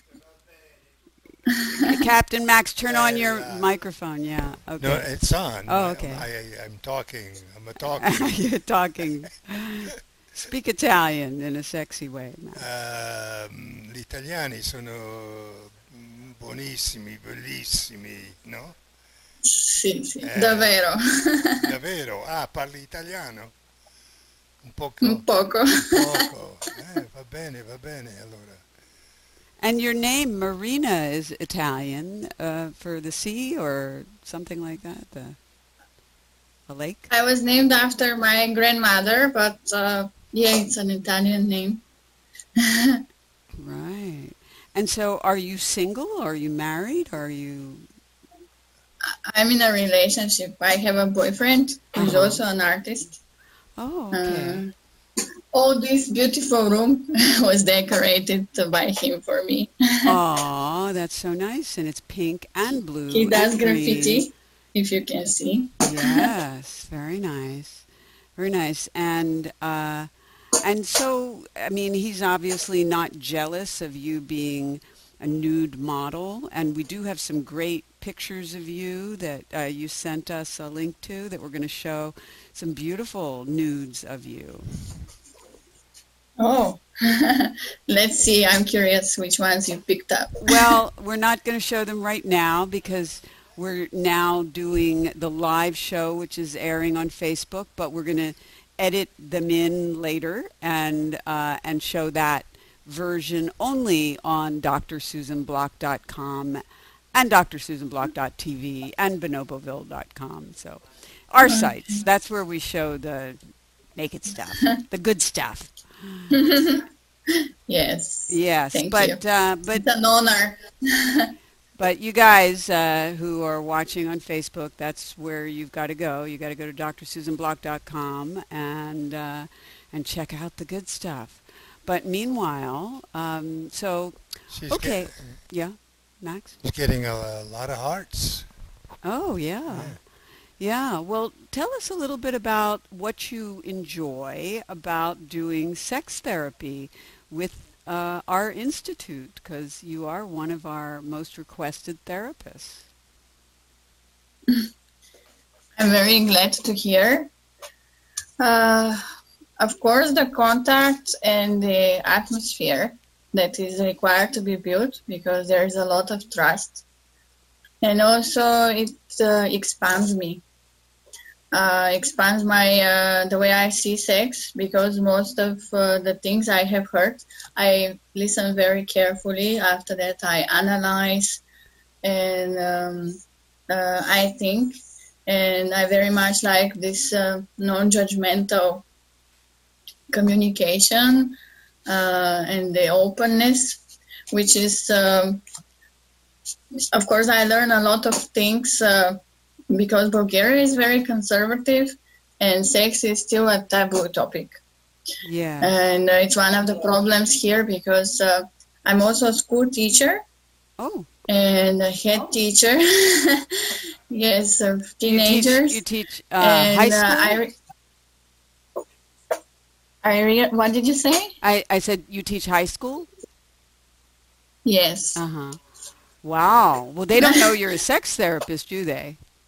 Captain Max, turn on Yeah, your yeah. microphone. Yeah. Okay. No, it's on. Oh, I- okay. I, I, I'm talking. I'm a talking. You're talking. Speak Italian in a sexy way, Max. Ehm, gli italiani sono buonissimi, bellissimi, no? Sì, sì, Eh. davvero. Davvero? Ah, parli italiano? Un poco? Un poco. Un poco. Eh, va bene, va bene, allora. And your name, Marina, is Italian uh, for the sea or something like that, the a lake? I was named after my grandmother, but uh, yeah, it's an Italian name. Right. And so are you single? Are you married? Are you... I'm in a relationship. I have a boyfriend who's Uh-huh. also an artist. Oh, okay. Uh, all this beautiful room was decorated by him for me. Oh, that's so nice. And it's pink and blue. He does and green. graffiti, if you can see. Yes, very nice. Very nice. And uh, and so, I mean, he's obviously not jealous of you being a nude model. And we do have some great pictures of you that uh, you sent us a link to that we're going to show some beautiful nudes of you. Oh, let's see. I'm curious which ones you picked up. Well, we're not going to show them right now because we're now doing the live show, which is airing on Facebook, but we're going to edit them in later and uh, and show that version only on d r susan block dot com and d r susan block dot t v and bonoboville dot com. So our sites, that's where we show the naked stuff, the good stuff. Yes. Yes, Thank but you. uh, but It's an honor. But you guys uh, who are watching on Facebook, that's where you've got to go. You got to go to dr susan block dot com and uh, and check out the good stuff. But meanwhile, um, so She's okay, get- yeah, Max. She's getting a, a lot of hearts. Oh yeah. Yeah. Yeah, well, tell us a little bit about what you enjoy about doing sex therapy with uh, our institute, because you are one of our most requested therapists. I'm very glad to hear. Uh, of course, the contact and the atmosphere that is required to be built, because there is a lot of trust. And also it uh, expands me. Uh, expands my uh, the way I see sex, because most of uh, the things I have heard, I listen very carefully. After that, I analyze and um, uh, I think, and I very much like this uh, non-judgmental communication uh, and the openness, which is, um, of course, I learn a lot of things. Uh, Because Bulgaria is very conservative and sex is still a taboo topic. Yeah. And uh, it's one of the problems here, because uh, I'm also a school teacher. Oh. And a head teacher. Yes, of teenagers. You teach, you teach uh, and, high school? Uh, I re- I re- what did you say? I, I said you teach high school? Yes. Uh-huh. Wow. Well, they don't know you're a sex therapist, do they?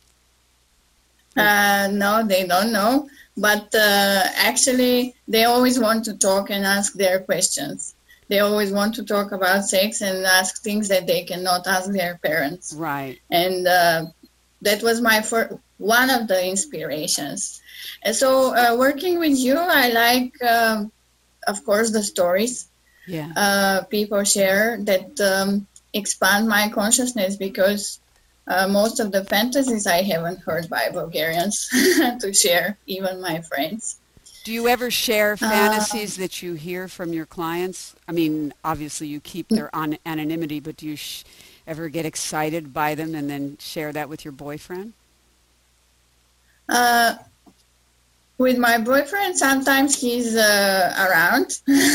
Uh, no, they don't know. But uh, actually, they always want to talk and ask their questions. They always want to talk about sex and ask things that they cannot ask their parents. Right. And uh, that was my fir- one of the inspirations. And so uh, working with you, I like, um, of course, the stories Yeah. uh, people share that um, expand my consciousness, because uh, most of the fantasies I haven't heard by Bulgarians to share, even my friends. Do you ever share Uh, fantasies that you hear from your clients? I mean, obviously you keep their on- anonymity, but do you sh- ever get excited by them and then share that with your boyfriend? Uh, with my boyfriend, sometimes he's uh, around.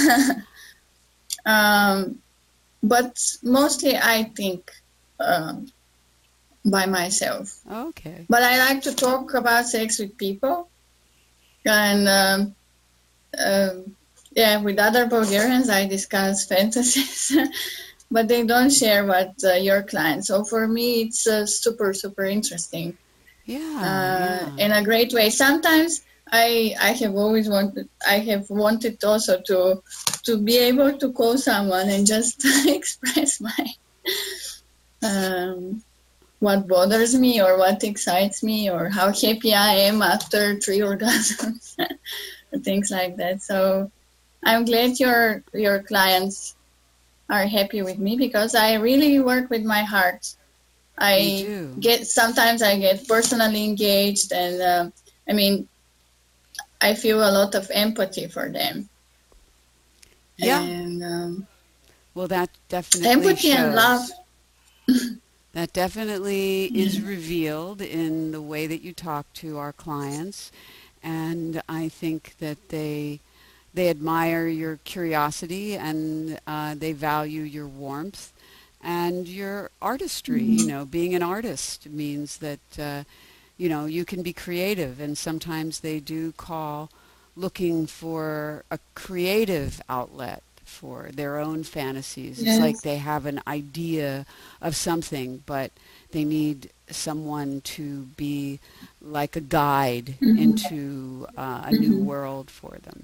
um, but mostly I think um, by myself. Okay. But I like to talk about sex with people. And um, um, yeah, with other Bulgarians, I discuss fantasies. But they don't share what uh, your clients. So for me, it's uh, super, super interesting. Yeah, Uh, yeah. In a great way. Sometimes I I have always wanted I have wanted also to to be able to call someone and just express my um, what bothers me or what excites me or how happy I am after three orgasms, things like that. So I'm glad your your clients are happy with me, because I really work with my heart. I You do. get sometimes I get personally engaged, and uh, I mean, I feel a lot of empathy for them. Yeah. And um, Well, that definitely empathy and shows. love. That definitely is revealed in the way that you talk to our clients, and I think that they they admire your curiosity, and uh, they value your warmth and your artistry. You know, being an artist means that uh, you know you can be creative, and sometimes they do call looking for a creative outlet for their own fantasies. It's Yes. like they have an idea of something, but they need someone to be like a guide Mhm. into uh, a new world for them.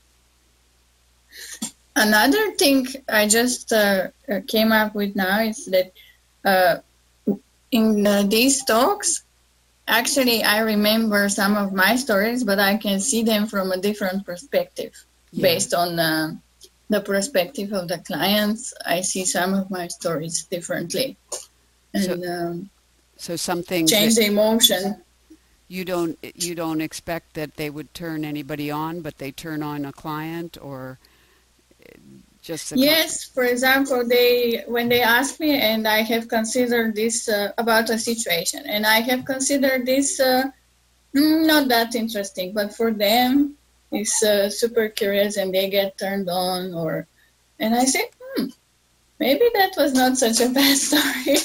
Another thing I just uh, came up with now is that uh, in uh, these talks, actually I remember some of my stories, but I can see them from a different perspective. Yeah. Based on uh, the perspective of the clients, I see some of my stories differently. And So- um, So some things change that the emotion. you don't you don't expect that they would turn anybody on, but they turn on a client, or Just a yes, for example, they when they ask me, and I have considered this uh, about a situation, and I have considered this uh, not that interesting, but for them, it's uh, super curious, and they get turned on, or, and I say, hmm, maybe that was not such a bad story.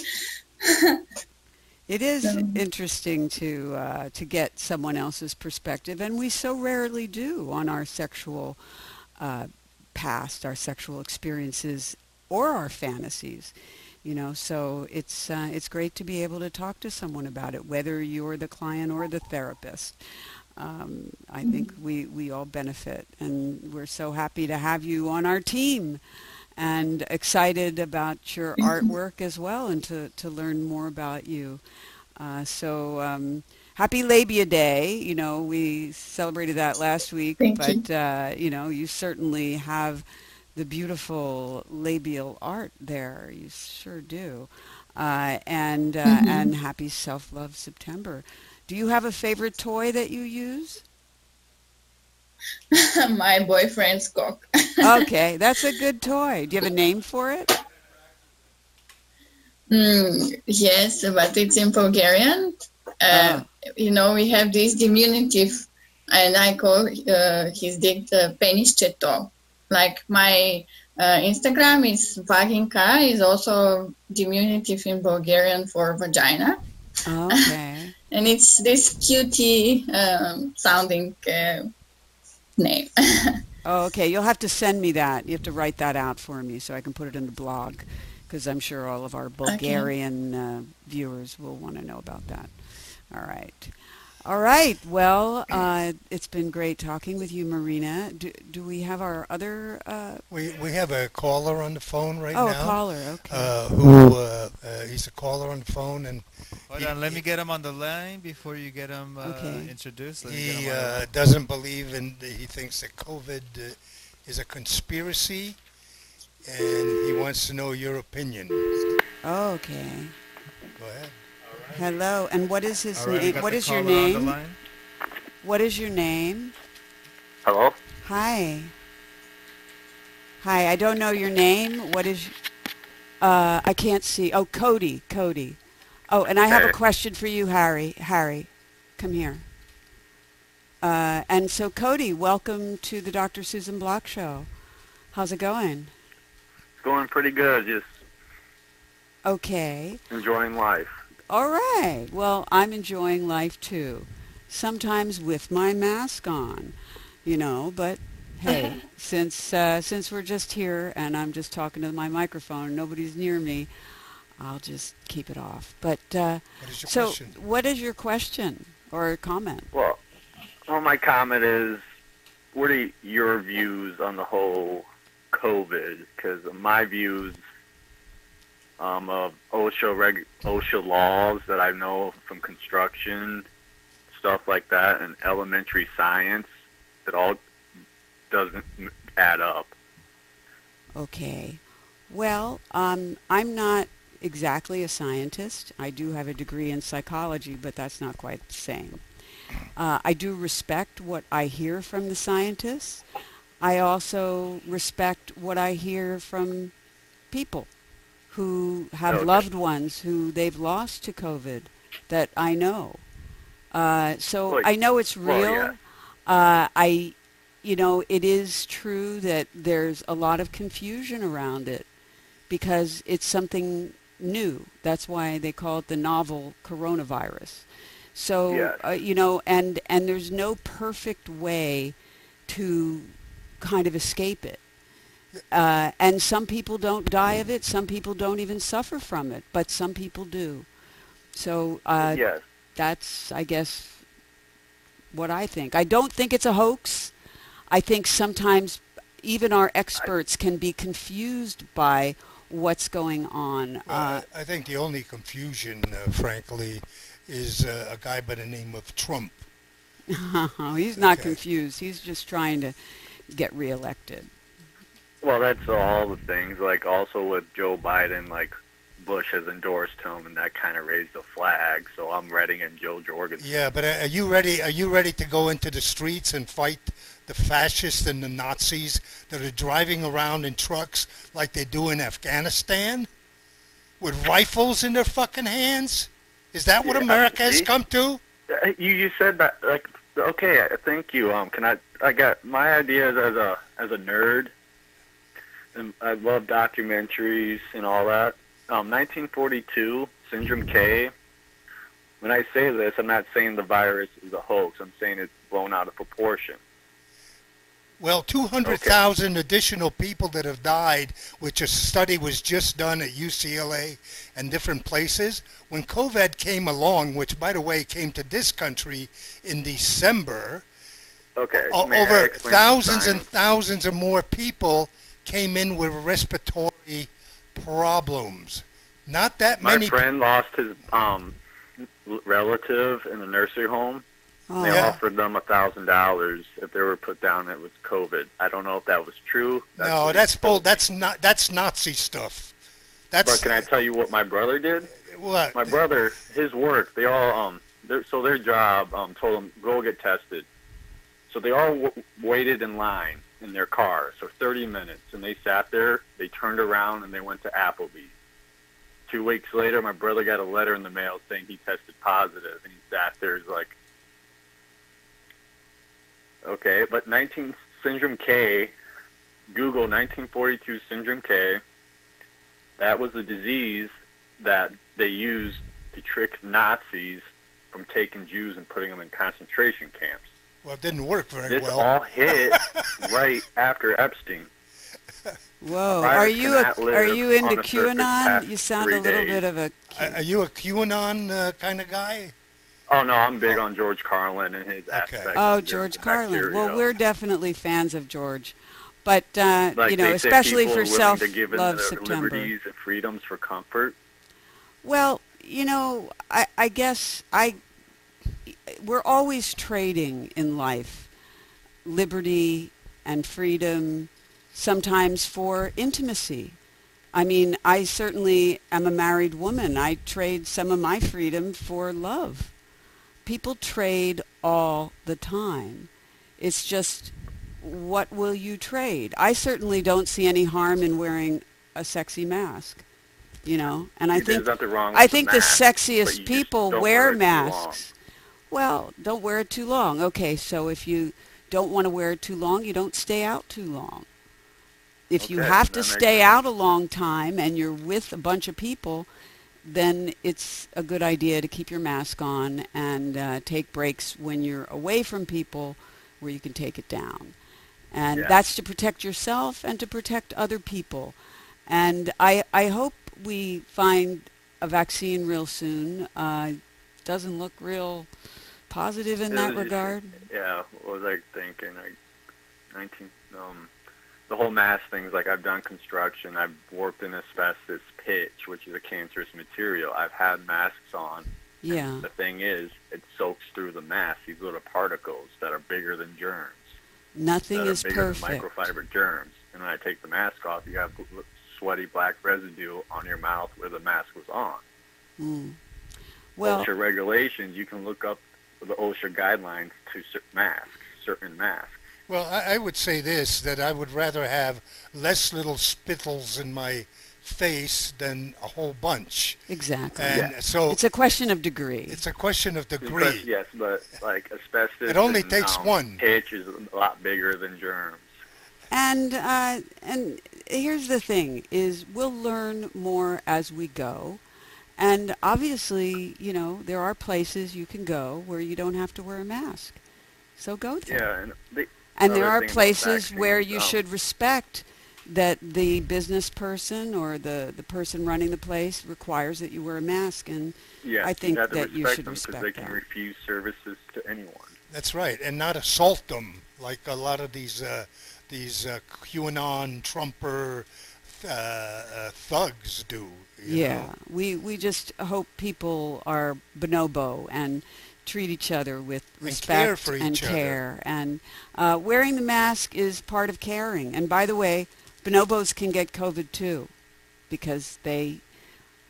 It is interesting to uh, to get someone else's perspective, and we so rarely do on our sexual uh, past, our sexual experiences, or our fantasies. You know, so it's uh, it's great to be able to talk to someone about it, whether you're the client or the therapist. Um, I think we, we all benefit, and we're so happy to have you on our team, and excited about your artwork as well, and to, to learn more about you. Uh, so um, happy Labia Day. You know, we celebrated that last week, Thank but, you. uh, you know, you certainly have the beautiful labial art there. You sure do. Uh, and, uh, Mm-hmm. and happy Self-Love September. Do you have a favorite toy that you use? My boyfriend's cock. Okay, that's a good toy. Do you have a name for it? Mm, yes, but it's in Bulgarian. Uh, You know, we have this diminutive, and I call uh, his dick the penis cheto. Like my uh, Instagram is vaginka, is also diminutive in Bulgarian for vagina. Okay. And it's this cutie um, sounding uh, name. Oh, okay. You'll have to send me that. You have to write that out for me so I can put it in the blog, because I'm sure all of our Bulgarian uh, viewers will want to know about that. All right. All right. Well, uh, it's been great talking with you, Marina. Do, do we have our other... Uh... We we have a caller on the phone right oh, now. Oh, a caller. Okay. Uh, who, uh, uh, he's a caller on the phone, and Hold he, on, let me get him on the line before you get him uh, Okay. introduced. Let me get he him on the uh, line. doesn't believe in, he thinks that COVID uh, is a conspiracy, and he wants to know your opinion. Okay. Go ahead. Hello. And what is his All right, we name? got What the is your caller on the name? line. What is your name? Hello? Hi. Hi, I don't know your name. What is... Uh, I can't see. Oh, Cody. Cody. Oh, and I have a Hey. question for you, Harry. Harry, come here. Uh, and so, Cody, welcome to the Doctor Susan Block Show. How's it going? It's going pretty good. Just Okay. enjoying life. All right. Well, I'm enjoying life, too. Sometimes with my mask on, you know, but hey, since uh, since we're just here and I'm just talking to my microphone, nobody's near me, I'll just keep it off. But uh, What is your so, question? what is your question or comment? Well, well, my comment is, what are your views on the whole COVID? Because my views um, of OSHA reg- OSHA laws that I know from construction, stuff like that, and elementary science, it all doesn't add up. Okay. Well, um, I'm not exactly a scientist. I do have a degree in psychology, but that's not quite the same. Uh, I do respect what I hear from the scientists. I also respect what I hear from people who have Okay. loved ones who they've lost to COVID that I know. Uh, so Well, I know it's well, real. yeah. Uh, I, you know, it is true that there's a lot of confusion around it because it's something new. That's why they call it the novel coronavirus. So, Yes. uh, you know, and, and there's no perfect way to kind of escape it. Uh, and some people don't die of it. Some people don't even suffer from it, but some people do. So uh, Yes. that's, I guess, what I think. I don't think it's a hoax. I think sometimes even our experts can be confused by what's going on. Well, Uh, I I think the only confusion, uh, frankly, is uh, a guy by the name of Trump. he's not Okay. confused. He's just trying to get reelected. Well, that's all the things. Like also with Joe Biden, like Bush has endorsed him, and that kind of raised a flag. So I'm ready in Joe Jorgensen. Yeah, but are you ready? Are you ready to go into the streets and fight the fascists and the Nazis that are driving around in trucks like they do in Afghanistan, with rifles in their fucking hands? Is that what Yeah, America has see? come to? Uh, You you said that like okay. uh, Thank you. Um, can I? I got my ideas as a as a nerd, and I love documentaries and all that. Um, nineteen forty-two, Syndrome K. When I say this, I'm not saying the virus is a hoax. I'm saying it's blown out of proportion. Well, two hundred thousand additional people that have died, which a study was just done at U C L A and different places. When COVID came along, which, by the way, came to this country in December, Okay. o- may I over explain the thousands and science? thousands of more people came in with respiratory problems. Not that My many. friend lost his um l- relative in a nursery home. Oh. They Yeah. offered them a thousand dollars if they were put down it was COVID. I don't know if that was true. No, what that's he bull. told me. That's not. That's Nazi stuff. That's But can I tell you what my brother did? what. My brother, his work, they all um, their, so their job um told them go get tested. So they all w- waited in line in their car, so thirty minutes, and they sat there. They turned around and they went to Applebee's. Two weeks later, my brother got a letter in the mail saying he tested positive, and he sat there he's like, okay, but nineteen Syndrome K, Google nineteen forty-two Syndrome K. That was a disease that they used to trick Nazis from taking Jews and putting them in concentration camps. Well, it didn't work very This well. all hit right after Epstein. Whoa, Virus are you a, cannot live are you on into the surface QAnon? past You sound three a little days. bit of a. Are are you a QAnon uh, kind of guy? Oh no, I'm big on George Carlin and his aspect. Oh, of George the Carlin. bacteria. Well, we're definitely fans of George, but uh, Like you know, they say especially people for are willing Self to give in Love their September. liberties and freedoms for comfort. Well, you know, I, I guess I we're always trading in life, liberty and freedom, sometimes for intimacy. I mean, I certainly am a married woman. I trade some of my freedom for love. People trade all the time. It's just, what will you trade? I certainly don't see any harm in wearing a sexy mask, you know. And I There's think nothing wrong I with think a the mask, sexiest but you just people don't wear wear it too long. masks. Well, don't wear it too long. Okay, so if you don't want to wear it too long, you don't stay out too long. If you Okay, have to that makes stay sense. out a long time and you're with a bunch of people, then it's a good idea to keep your mask on and uh, take breaks when you're away from people where you can take it down. And Yeah. that's to protect yourself and to protect other people. And I, I hope we find a vaccine real soon. Uh, doesn't look real positive in It that was just- regard. Yeah, what was I thinking? Like nineteen, um, the whole mask things. Like I've done construction. I've worked in asbestos pitch, which is a cancerous material. I've had masks on. Yeah. The thing is, it soaks through the mask. These little particles that are bigger than germs. Nothing that is are bigger perfect. than microfiber germs. And when I take the mask off, you have sweaty black residue on your mouth where the mask was on. Mm. Well, OSHA regulations, you can look up the OSHA guidelines to cer- masks, certain masks. Well, I, I would say this, that I would rather have less little spittles in my face than a whole bunch. exactly. And Yeah. so It's a question of degree. it's a question of Because, degree. yes, but like asbestos It only and, takes um, one. pitch is a lot bigger than germs. And uh, and here's the thing: is we'll learn more as we go, and obviously, you know, there are places you can go where you don't have to wear a mask, so go there. Yeah, and the, And there other are thing about places where vaccines, you um, should respect that the business person or the, the person running the place requires that you wear a mask, and yes, I think you have to that you respect should them 'cause respect they can that. refuse services to anyone. That's right, and not assault them like a lot of these uh, these uh, QAnon Trumper uh, uh, thugs do. you Yeah, know? we we just hope people are bonobo and treat each other with And respect care for and each other. care. And uh, wearing the mask is part of caring. And by the way, bonobos can get COVID too, because they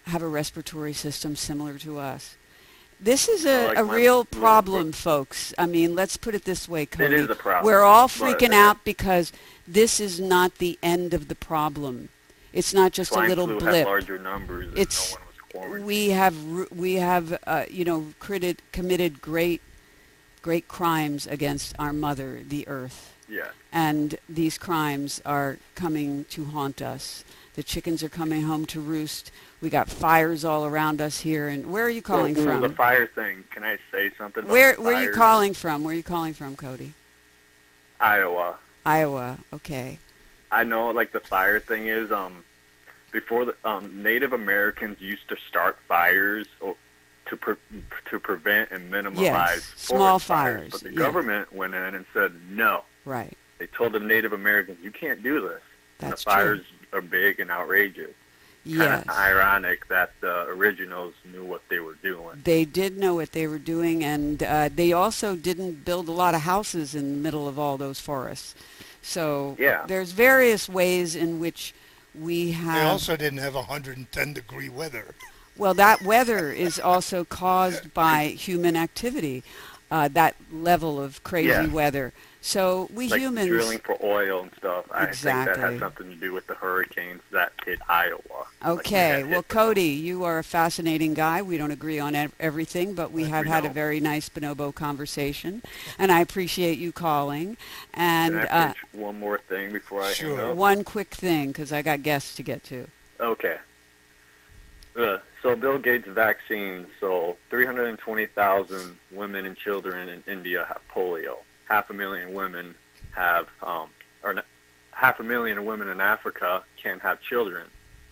have a respiratory system similar to us. This is I a, like a my real little problem, folks. I mean, let's put it this way, Cody. is a problem, We're all but- freaking out because this is not the end of the problem. It's not just a Swine little flu blip. had larger numbers and It's no one was quarantined. we have r- we have uh, you know critted, committed great great crimes against our mother, the earth. Yeah. And these crimes are coming to haunt us. The chickens are coming home to roost. We got fires all around us here. And where are you calling Well, from? The fire thing. Can I say something? About Where the where are you fires? calling from? Where are you calling from, Cody? Iowa. Iowa. Okay. I know, like the fire thing is, um, before the um, Native Americans used to start fires or to pre- to prevent and minimize Yes, small forest fires, fires, but the yeah. government went in and said no. Right. They told the Native Americans, you can't do this. And That's the fires are big and outrageous. Yes. Kind of ironic that the originals knew what they were doing. They did know what they were doing, and uh, they also didn't build a lot of houses in the middle of all those forests. So Yeah. there's various ways in which we have... They also didn't have one hundred ten degree weather. Well, that weather is also caused by human activity, uh, that level of crazy Yeah. weather. So we like humans... drilling for oil and stuff. I think that Exactly. has something to do with the hurricanes that hit Iowa. Okay, well, Cody, you are a fascinating guy. We don't agree on ev- everything, but we have had a very nice bonobo conversation, and I appreciate you calling. And Can I uh, pitch one more thing before I hang up? one quick thing, because I got guests to get to. Okay. Uh, so Bill Gates' vaccine, so three hundred twenty thousand women and children in India have polio. Half a million women have, um, or n- half a million women in Africa can't have children.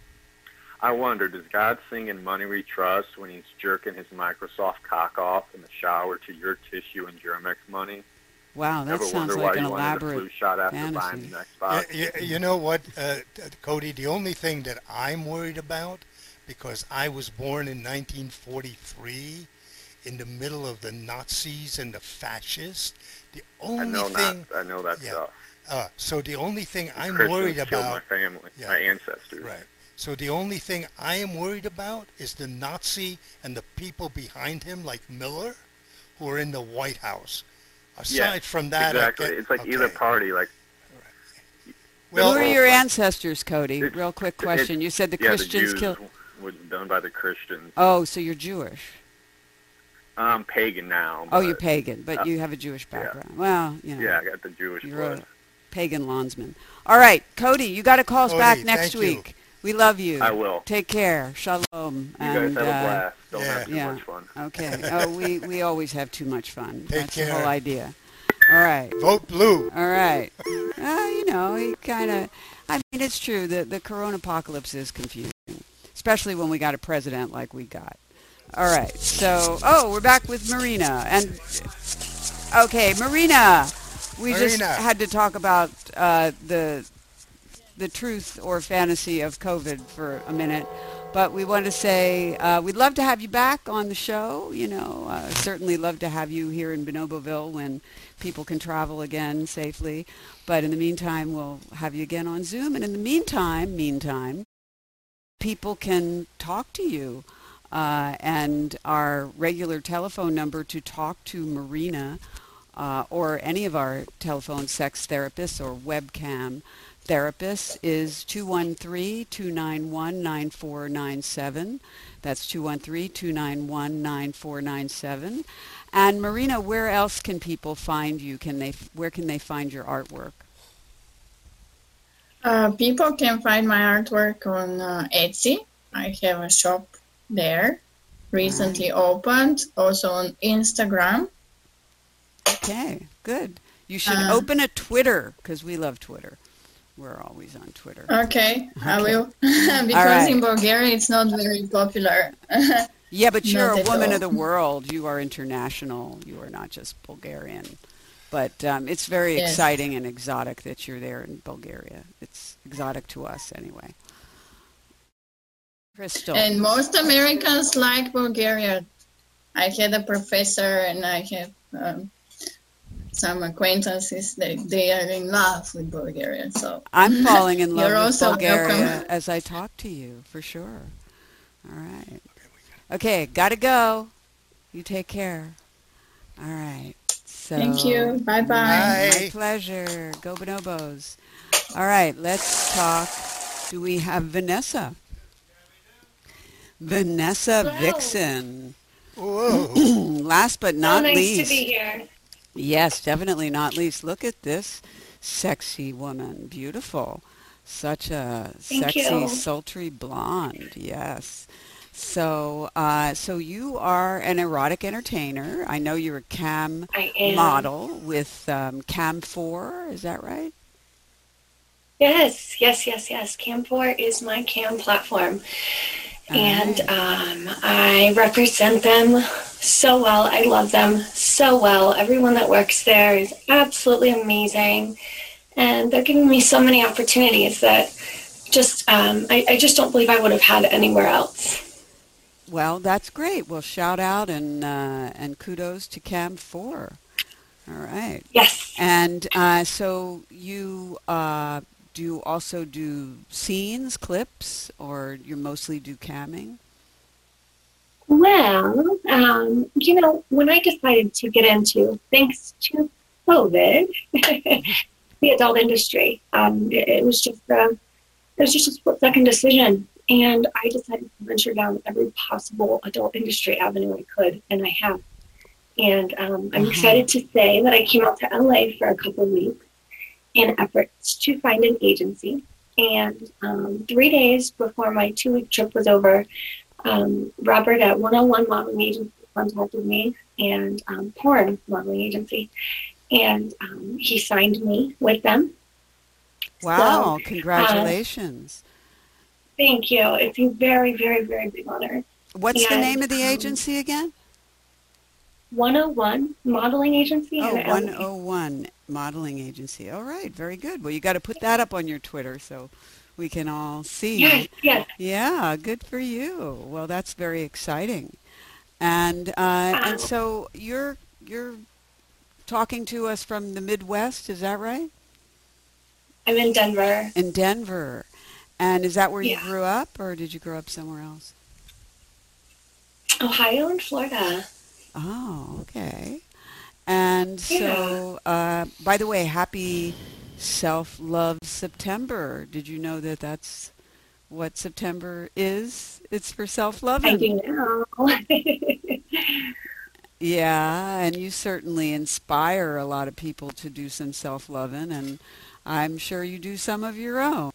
I wonder, does God sing in Money We Trust when he's jerking his Microsoft cock off in the shower to your tissue and Germex money? Wow, that Ever sounds wonder like why an you wanted a flu elaborate shot after fantasy. buying the next box? You, you know what, uh, Cody? The only thing that I'm worried about, because I was born in nineteen forty-three, in the middle of the Nazis and the fascists. The only I know thing, not. I know that yeah. stuff. Uh, so the only thing I'm Christians worried killed about, my family, Yeah. my ancestors. right? So the only thing I am worried about is the Nazi and the people behind him, like Miller, who are in the White House. Aside Yeah, from that, I exactly. get- It's like okay. either party. Like, Who are your ancestors, Cody? Real quick It- question. You said the yeah, Christians the Jews killed... was done by the Christians. Oh, so you're Jewish. I'm pagan now. Oh, but, you're pagan, but uh, you have a Jewish background. Well, you know. Yeah, I got the Jewish You're blood. a pagan lawnsman. All right, Cody, you got to call us Cody, back next thank you. week. We love you. I will. Take care. Shalom. You and, guys have a uh, blast. Don't have too yeah. much fun. Okay. Oh, we, we always have too much fun. Take That's the care. whole idea. All right. Vote blue. All right. Uh, you know, he kind of, I mean, it's true. The, the corona apocalypse is confusing, especially when we got a president like we got. All right. So, oh, we're back with Marina. And, okay, Marina, we just Marina. had to talk about uh, the the truth or fantasy of COVID for a minute. But we want to say uh, we'd love to have you back on the show. You know, uh, certainly love to have you here in Bonoboville when people can travel again safely. But in the meantime, we'll have you again on Zoom. And in the meantime, meantime, people can talk to you. Uh, and our regular telephone number to talk to Marina uh, or any of our telephone sex therapists or webcam therapists is two one three, two nine one, nine four nine seven. That's two one three, two nine one, nine four nine seven. And Marina, where else can people find you? Can they? Where can they find your artwork? Uh, people can find my artwork on uh, Etsy. I have a shop there, recently opened. Also on Instagram. Okay, good. You should Uh, open a Twitter because we love Twitter. We're always on Twitter. Okay, I Okay. will. Because All right. in Bulgaria it's not very popular. Yeah, but you're Not a at woman all. of the world. You are international. You are not just Bulgarian. But um, it's very Yes. exciting and exotic that you're there in Bulgaria. It's exotic to us anyway. Crystal. And most Americans like Bulgaria. I had a professor and I have um, some acquaintances. They, they are in love with Bulgaria. So I'm falling in love You're with also Bulgaria welcome. as I talk to you, for sure. All right. Okay, gotta go. You take care. All right. So, Thank you. Bye-bye. My pleasure. Go Bonobos. All right, let's talk. Do we have Vanessa? Vanessa Hello. Vixen. Whoa. Last but not so nice least. to be here. Yes, definitely not least. Look at this sexy woman. Beautiful. Such a Thank sexy, you. sultry blonde. Yes. So, uh, so you are an erotic entertainer. I know you're a cam I am. model with um, Cam four. Is that right? Yes, yes, yes, yes. Cam four is my cam platform. And um, I represent them so well. I love them so well. Everyone that works there is absolutely amazing. And they're giving me so many opportunities that just, um, I, I just don't believe I would have had anywhere else. Well, that's great. Well, shout out and uh, and kudos to Cam four. All right. Yes. And uh, so you uh, do you also do scenes, clips, or you mostly do camming? Well, um, you know, when I decided to get into, thanks to COVID, the adult industry, um, it, it was just a, it was just a split second decision. And I decided to venture down every possible adult industry avenue I could, and I have. And um, I'm Uh-huh. excited to say that I came out to L A for a couple of weeks in efforts to find an agency. And um, three days before my two-week trip was over, um, Robert at one oh one Modeling Agency contacted me, and um, Porn Modeling Agency, and um, he signed me with them. Wow! So, Congratulations. Uh, Thank you. It's a very, very, very big honor. What's the And, name of the um, agency again? one oh one Modeling Agency. Oh, in L A. one oh one Modeling Agency. All right, very good. Well, you got to put that up on your Twitter so we can all see. Yes, yes. Yeah, good for you. Well, that's very exciting. And uh, and so you're you're talking to us from the Midwest, is that right? I'm in Denver. In Denver. And is that where Yeah. you grew up, or did you grow up somewhere else? Ohio and Florida. Oh, okay. And so, uh, by the way, happy Self-Love September. Did you know that that's what September is? It's for self-loving. I do know. Yeah, and you certainly inspire a lot of people to do some self-loving, and I'm sure you do some of your own.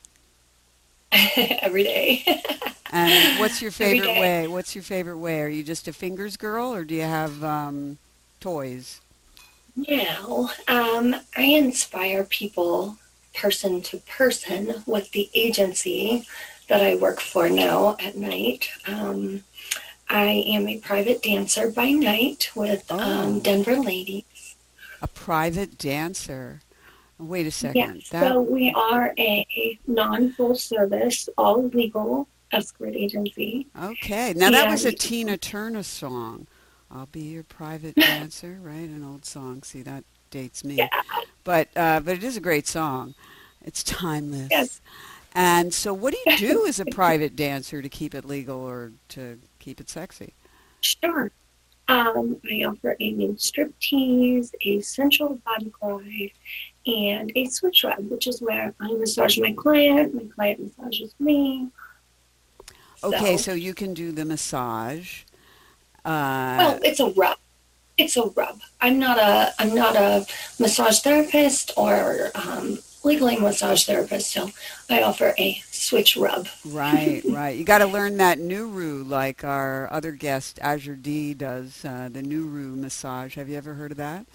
Every day. And what's your Every favorite day. way? What's your favorite way? Are you just a fingers girl, or do you have um, toys? Now, um, I inspire people person to person with the agency that I work for now at night. Um, I am a private dancer by night with Oh. um, Denver Ladies. A private dancer. Wait a second. Yes, That so we are a non-full service, all legal escort agency. okay. Now that was a And- Tina Turner song. I'll be your private dancer, right? An old song. See, that dates me. Yeah. But uh, but it is a great song. It's timeless. Yes. And so, what do you do as a private dancer to keep it legal or to keep it sexy? Sure. Um, I offer a nude striptease, a sensual body glide, and a switch rub, which is where I massage my client, my client massages me. Okay, So- so you can do the massage. Uh, Well, it's a rub. It's a rub. I'm not a I'm not a massage therapist or um, legally massage therapist, so I offer a switch rub. Right, right. You got to learn that Nuru, like our other guest Azure D does, uh, the Nuru massage. Have you ever heard of that?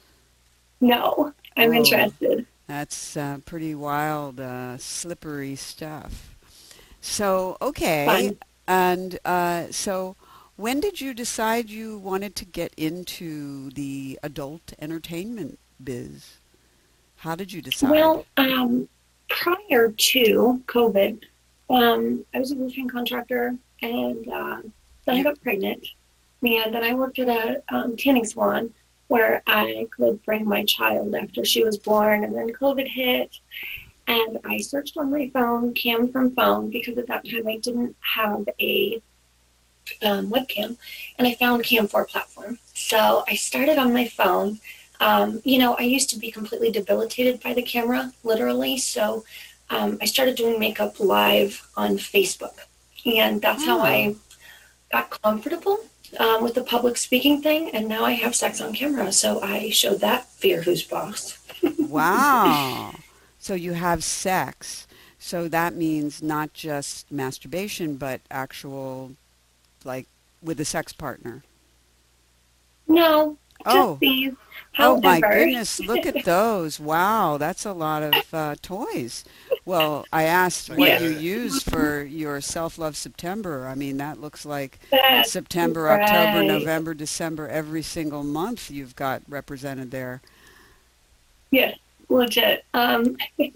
No, I'm Oh. interested. That's uh, pretty wild, uh, slippery stuff. So, okay. Fun. And uh, so when did you decide you wanted to get into the adult entertainment biz? How did you decide? Well, um, prior to COVID, um, I was a roofing contractor, and uh, then I got pregnant, and then I worked at a um, tanning salon where I could bring my child after she was born, and then COVID hit, and I searched on my phone, cam from phone, because at that time I didn't have a um, webcam, and I found Cam four platform. So I started on my phone. Um, you know, I used to be completely debilitated by the camera, literally. So um, I started doing makeup live on Facebook, and that's how I got comfortable um, with the public speaking thing. And now I have sex on camera, so I showed that fear who's boss. Wow. So you have sex. So that means not just masturbation, but actual, like, with a sex partner. No, just Oh. these. Oh my However- goodness, look at those. Wow, that's a lot of uh, toys. Well, I asked what Yeah. you used for your Self-Love September. I mean, that looks like That's September, October, right. November, December, every single month you've got represented there. Yes, legit. Um,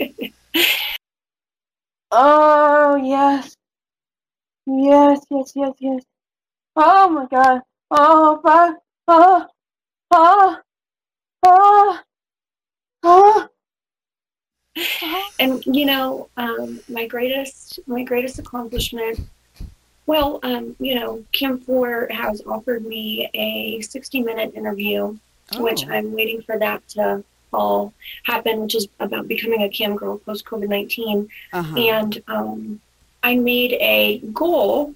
oh, yes. Yes, yes, yes, yes. Oh, my God. Oh, fuck. Oh, oh, oh, oh. And, you know, um, my greatest, my greatest accomplishment, well, um, you know, Cam four has offered me a sixty minute interview, which Oh. I'm waiting for that to all happen, which is about becoming a cam girl post COVID nineteen. Uh-huh. And um, I made a goal.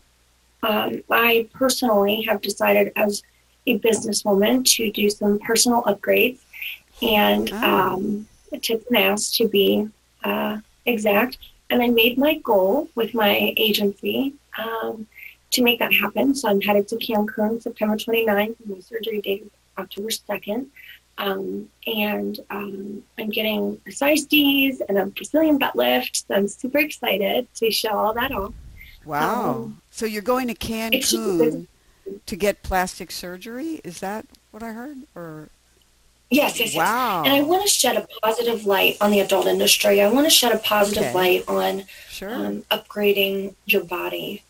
Um, I personally have decided as a businesswoman to do some personal upgrades and um, tits and ass to be uh, exact. And I made my goal with my agency um, to make that happen. So I'm headed to Cancun September twenty-ninth. My surgery date is October second. Um, and um, I'm getting a size D's and a Brazilian butt lift. So I'm super excited to show all that off. Wow. Um, So you're going to it's just a Cancun to get plastic surgery? Is that what I heard? Or Yes, yes, yes. Wow. And I want to shed a positive light on the adult industry. I want to shed a positive Okay. light on Sure. um, upgrading your body.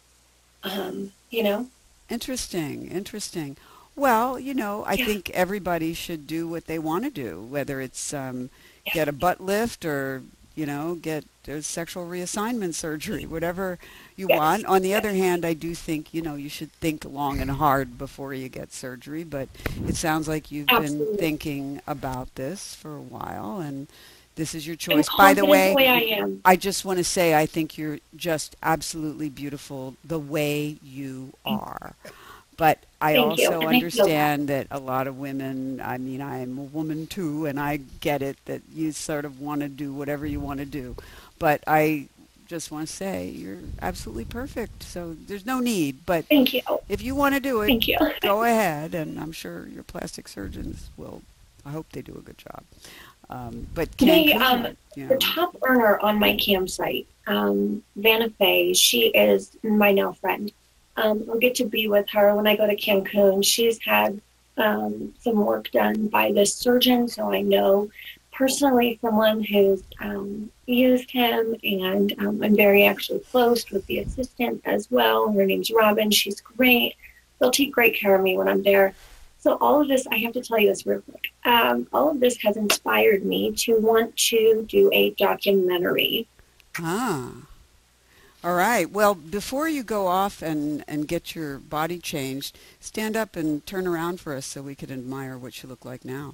Um, you know? Interesting, interesting. Well, you know, I Yeah. think everybody should do what they want to do, whether it's um, get a butt lift or, you know, get uh, sexual reassignment surgery, whatever you Yes. want. On the other hand, I do think, you know, you should think long and hard before you get surgery, but it sounds like you've Absolutely. been thinking about this for a while, and this is your I'm choice. By the confident way, the way I am. I just want to say I think you're just absolutely beautiful the way you are. But I Thank you, also and I feel understand that a lot of women, I mean, I'm a woman too, and I get it that you sort of want to do whatever you want to do. But I just want to say you're absolutely perfect. So there's no need. But Thank you. if you want to do it, Thank you. go ahead. And I'm sure your plastic surgeons will, I hope they do a good job. Um, but They, Cancun, um, you the know. top earner on my campsite, um, Vanna Faye, she is my now friend. Um, I'll get to be with her when I go to Cancun. She's had um, some work done by this surgeon, so I know personally someone who's um, used him, and um, I'm very actually close with the assistant as well. Her name's Robin. She's great. They'll take great care of me when I'm there. So all of this, I have to tell you this real quick. Um, all of this has inspired me to want to do a documentary. Ah. All right. Well, before you go off and, and get your body changed, stand up and turn around for us so we could admire what you look like now.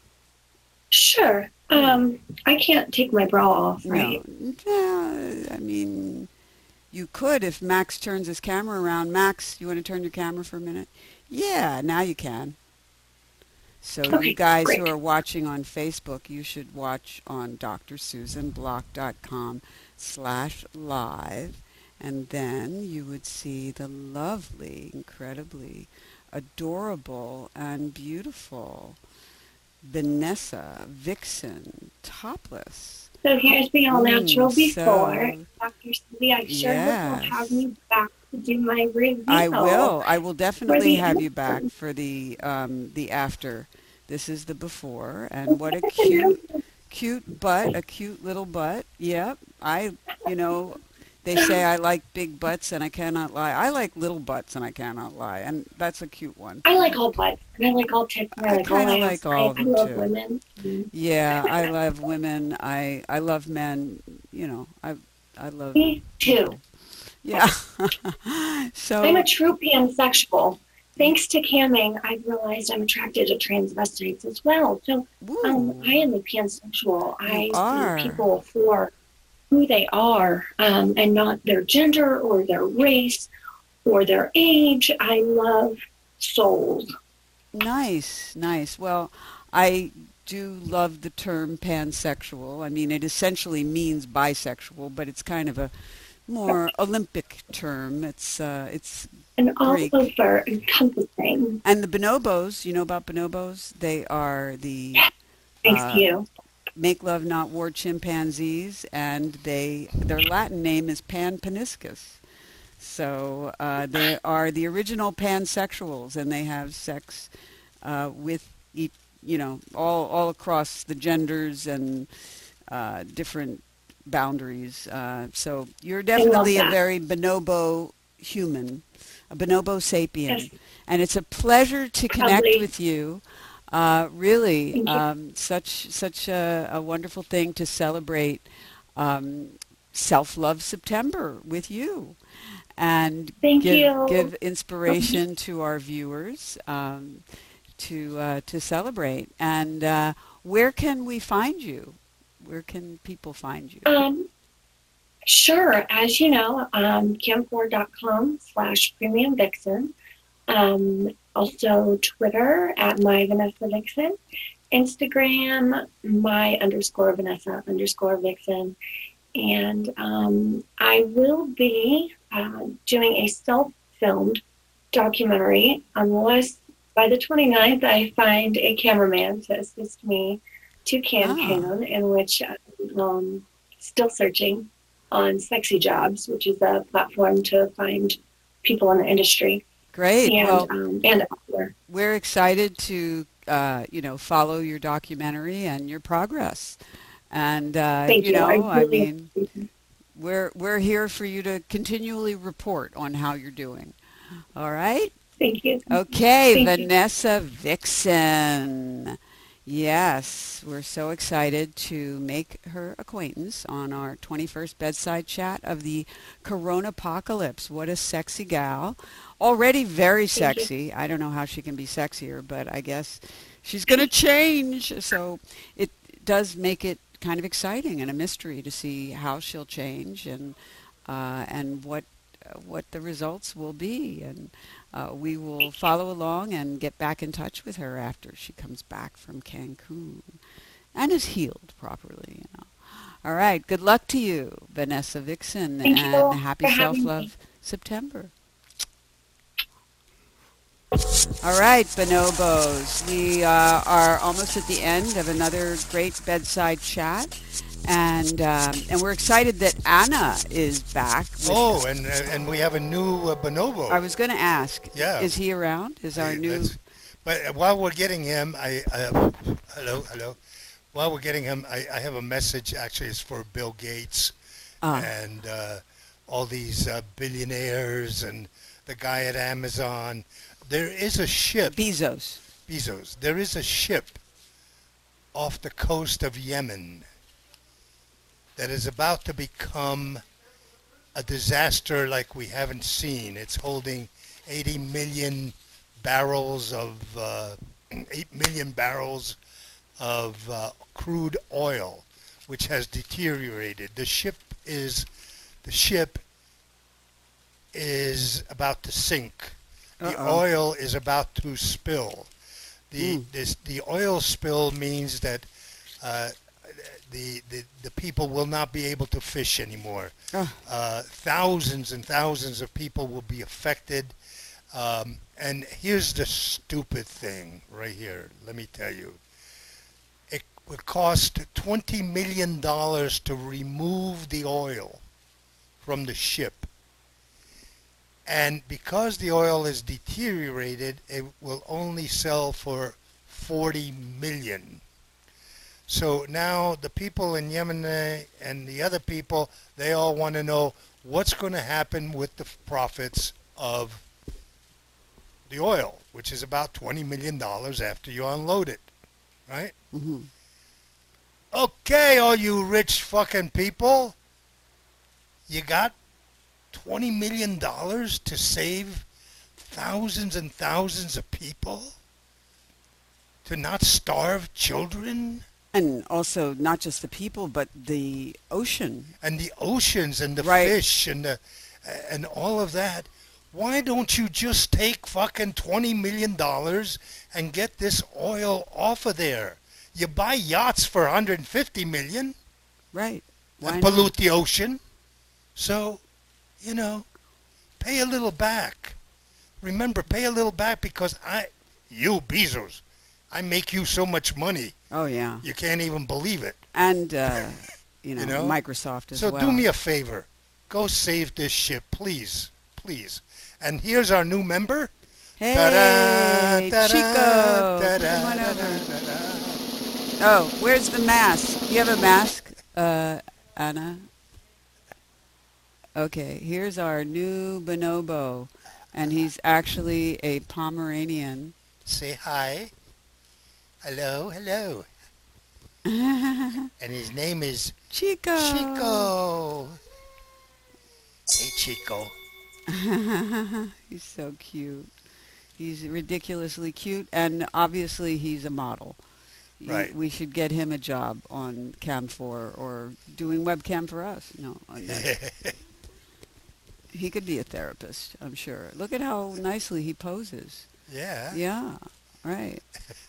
Sure. Um, I can't take my bra off, right? No. Yeah, I mean, you could if Max turns his camera around. Max, you want to turn your camera for a minute? Yeah, now you can. So Okay, you guys great. who are watching on Facebook, you should watch on d r susan block dot com slash live, and then you would see the lovely, incredibly adorable and beautiful Vanessa Vixen topless. So here's the all natural Mm, before. so- Doctor Cindy, I sure Yes. will have me back to do my review. I will. I will for definitely the have you back after. for the um, the after. This is the before, and what a cute, cute butt, a cute little butt. Yep. I, you know, they say I like big butts, and I cannot lie. I like little butts, and I cannot lie, and that's a cute one. I like all butts. And I like all tits. And I I like all kinda ass. like all I, of I them, love too. women. Mm. Yeah, I love women. I I love men. You know, I I love. Me too. Yeah. So I'm a true pansexual. Thanks to camming, I've realized I'm attracted to transvestites as well. So um, I am a pansexual. I are. see people for who they are um, and not their gender or their race or their age. I love souls. Nice, nice. Well, I do love the term pansexual. I mean, it essentially means bisexual, but it's kind of a more Olympic term. It's uh, it's and all Greek. over encompassing. And the bonobos, you know about bonobos? They are the Thanks uh, to you. Make Love Not War chimpanzees, and they their Latin name is Pan paniscus. So uh, they are the original pansexuals, and they have sex uh, with each, you know, all all across the genders and uh, different boundaries. Uh, so you're definitely a very bonobo human, a bonobo sapien, Yes. and it's a pleasure to connect Probably. with you. Uh, really, Thank you. um, such such a, a wonderful thing to celebrate um, Self-Love September with you, and Thank give you. give inspiration to our viewers um, to uh, to celebrate. And uh, where can we find you? Where can people find you? Um, sure. As you know, um, camford.com slash premium vixen. Um, also Twitter at my Vanessa Vixen. Instagram, my underscore Vanessa underscore Vixen. And um, I will be uh, doing a self-filmed documentary unless by the twenty-ninth I find a cameraman to assist me to Cancun, in which I'm um, still searching on Sexy Jobs, which is a platform to find people in the industry. Great. And, well, um, and elsewhere. we're excited to, uh, you know, follow your documentary and your progress. And, uh, Thank you you. know, I I really mean, we're, we're here for you to continually report on how you're doing. All right? Thank you. Okay, Thank you. Vanessa Vixen. Yes, we're so excited to make her acquaintance on our twenty-first bedside chat of the Coronapocalypse. What a sexy gal. Already very Thank you. sexy. I don't know how she can be sexier, but I guess she's going to change. So it does make it kind of exciting and a mystery to see how she'll change and uh, and what uh, what the results will be. And uh, we will follow along and get back in touch with her after she comes back from Cancun and is healed properly. You know. All right. Good luck to you, Vanessa Vixen, Thank and you happy for having me. Self-Love September. All right, bonobos. We uh, are almost at the end of another great bedside chat, and um, and we're excited that Anna is back. with- Oh, and uh, and we have a new uh, bonobo. I was going to ask. Yeah. Is he around? Is our Hey, new? that's- But uh, while we're getting him, I, I hello, hello. While we're getting him, I, I have a message. Actually, it's for Bill Gates Ah. and uh, all these uh, billionaires and the guy at Amazon. There is a ship. Bezos. Bezos. There is a ship off the coast of Yemen that is about to become a disaster like we haven't seen. It's holding eighty million barrels of uh, eight million barrels of uh, crude oil, which has deteriorated. The ship is the ship is about to sink. The Uh-oh. oil is about to spill. The Mm. this the oil spill means that uh, the, the the people will not be able to fish anymore. Ah. Uh, thousands and thousands of people will be affected. Um, and here's the stupid thing right here. Let me tell you. It would cost twenty million dollars to remove the oil from the ship. And because the oil is deteriorated, it will only sell for forty million dollars. So now the people in Yemen and the other people, they all want to know what's going to happen with the profits of the oil, which is about twenty million dollars after you unload it, right? Mm-hmm. Okay, all you rich fucking people, you got twenty million dollars to save thousands and thousands of people? To not starve children? And also not just the people, but the ocean. And the oceans and the Right. fish and the and all of that. Why don't you just take fucking twenty million dollars and get this oil off of there? You buy yachts for one hundred fifty million dollars. Right. Why And not? pollute the ocean. So, you know, pay a little back. Remember, pay a little back because I, you Bezos, I make you so much money. Oh, yeah. You can't even believe it. And, uh, you know, You know? Microsoft as So well. do me a favor. Go save this ship, please. Please. And here's our new member. Hey, Ta-da, ta-da, Chico. ta-da, Come on over. ta-da. Oh, where's the mask? You have a mask, uh, Anna? Okay, here's our new bonobo. And he's actually a Pomeranian. Say hi. Hello, hello. And his name is Chico. Chico. Hey, Chico. He's so cute. He's ridiculously cute, and obviously he's a model. You- Right. We should get him a job on Cam four or doing webcam for us. No, I- I- he could be a therapist, I'm sure. Look at how nicely he poses. Yeah. Yeah, right.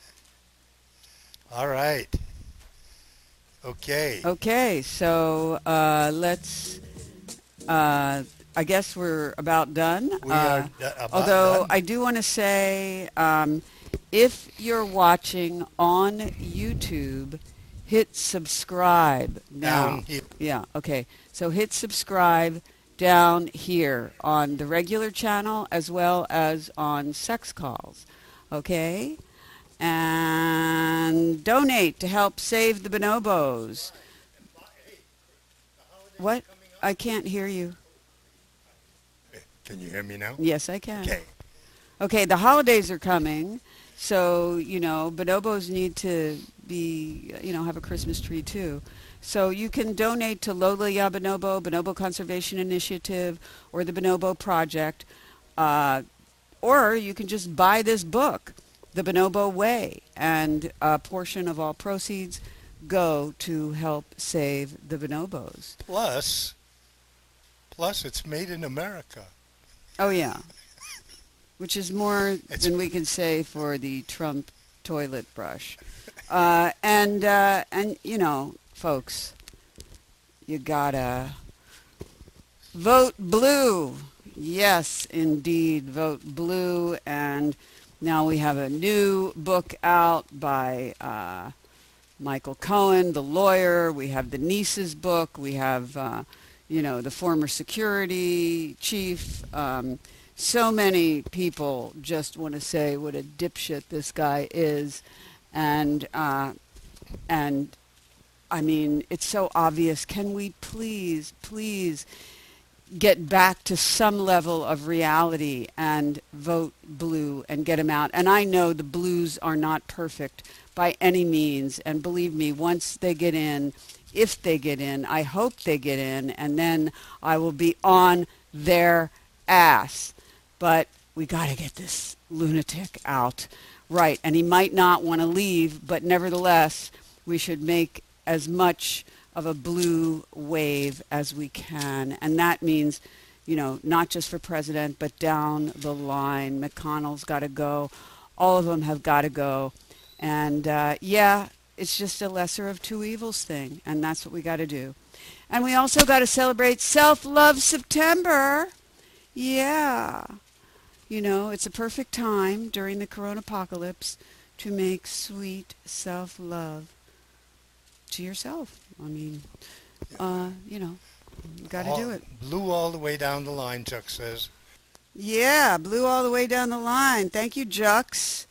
All right. Okay. Okay, so uh, let's. Uh, I guess we're about done. We uh, are do- about although done. I do want to say, um, if you're watching on YouTube, hit subscribe now. Down here. Yeah. Okay. So hit subscribe down here on the regular channel as well as on Sex Calls. Okay. And donate to help save the bonobos. What? I can't hear you. Can you hear me now? Yes, I can. Okay. Okay, the holidays are coming, so, you know, bonobos need to be, you know, have a Christmas tree too. So you can donate to Lola Ya Bonobo, Bonobo Conservation Initiative, or the Bonobo Project, uh, or you can just buy this book, The Bonobo Way, and a portion of all proceeds go to help save the bonobos. Plus, plus it's made in America. Oh, yeah. Which is more than we can say for the Trump toilet brush. Uh, and, uh, and, you know, folks, you gotta vote blue. Yes, indeed, vote blue. And now we have a new book out by uh, Michael Cohen, the lawyer. We have the niece's book. We have... Uh, you know, the former security chief. Um, so many people just want to say what a dipshit this guy is. And, uh, and I mean, it's so obvious. Can we please, please get back to some level of reality and vote blue and get him out? And I know the blues are not perfect by any means. And believe me, once they get in, if they get in, I hope they get in, and then I will be on their ass. But we got to get this lunatic out. Right, and he might not want to leave, but nevertheless, we should make as much of a blue wave as we can. And that means, you know, not just for president, but down the line. McConnell's got to go. All of them have got to go. And, uh, yeah, it's just a lesser of two evils thing, and that's what we got to do. And we also got to celebrate Self-Love September. Yeah. You know, it's a perfect time during the coronapocalypse to make sweet self-love to yourself. I mean, uh, you know, you got to All- do it. Blue all the way down the line, Chuck says. Yeah, blue all the way down the line. Thank you, Jux.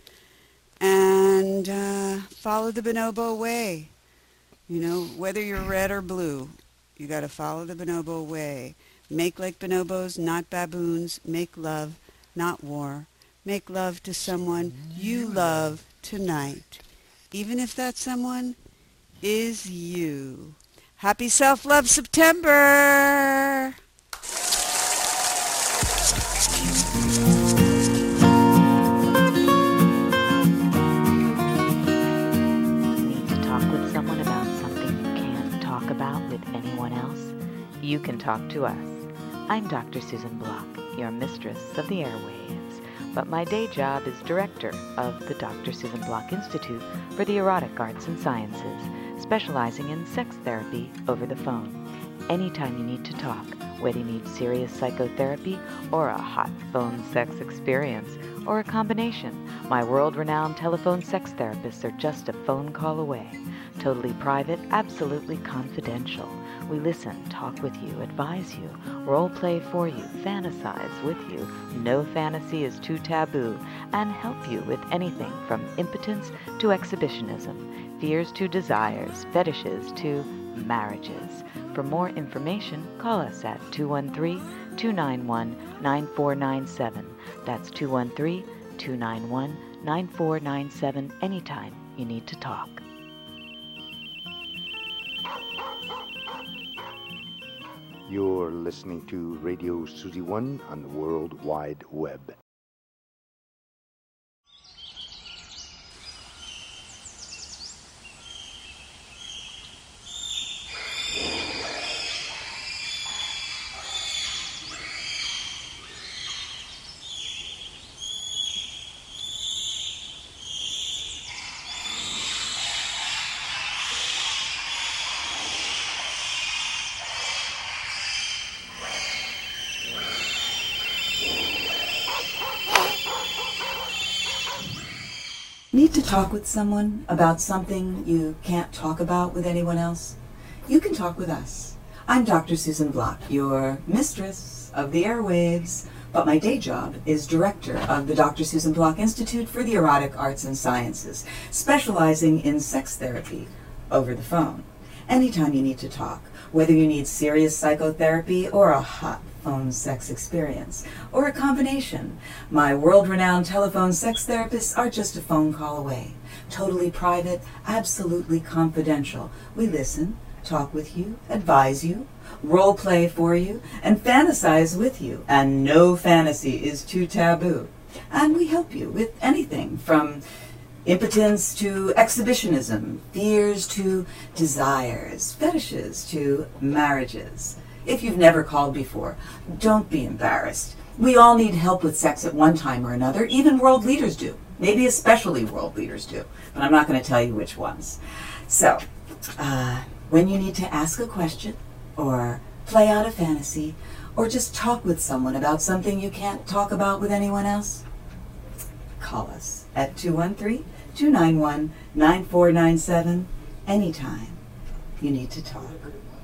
And uh, follow the bonobo way. You know, whether you're red or blue, you got to follow the bonobo way. Make like bonobos, not baboons. Make love, not war. Make love to someone you love tonight, even if that someone is you. Happy Self-Love September! talk to us. I'm Doctor Susan Block, your mistress of the airwaves, but my day job is director of the Doctor Susan Block Institute for the Erotic Arts and Sciences, specializing in sex therapy over the phone. Anytime you need to talk, whether you need serious psychotherapy or a hot phone sex experience, or a combination, my world-renowned telephone sex therapists are just a phone call away. Totally private, absolutely confidential. We listen, talk with you, advise you, role play for you, fantasize with you. No fantasy is too taboo, and help you with anything from impotence to exhibitionism, fears to desires, fetishes to marriages. For more information, call us at two one three, two nine one, nine four nine seven. That's two one three, two nine one, nine four nine seven anytime you need to talk. You're listening to Radio Suzy One on the World Wide Web. Need to talk with someone about something you can't talk about with anyone else? You can talk with us. I'm Doctor Susan Block, your mistress of the airwaves, but my day job is director of the Doctor Susan Block Institute for the Erotic Arts and Sciences, specializing in sex therapy over the phone. Anytime you need to talk, whether you need serious psychotherapy or a hot phone sex experience, or a combination, my world-renowned telephone sex therapists are just a phone call away. Totally private, absolutely confidential. We listen, talk with you, advise you, role play for you, and fantasize with you. And no fantasy is too taboo. And we help you with anything from impotence to exhibitionism, fears to desires, fetishes to marriages. If you've never called before, don't be embarrassed. We all need help with sex at one time or another. Even world leaders do. Maybe especially world leaders do. But I'm not going to tell you which ones. So, uh, when you need to ask a question, or play out a fantasy, or just talk with someone about something you can't talk about with anyone else, call us at two one three, two nine one, nine four nine seven anytime you need to talk.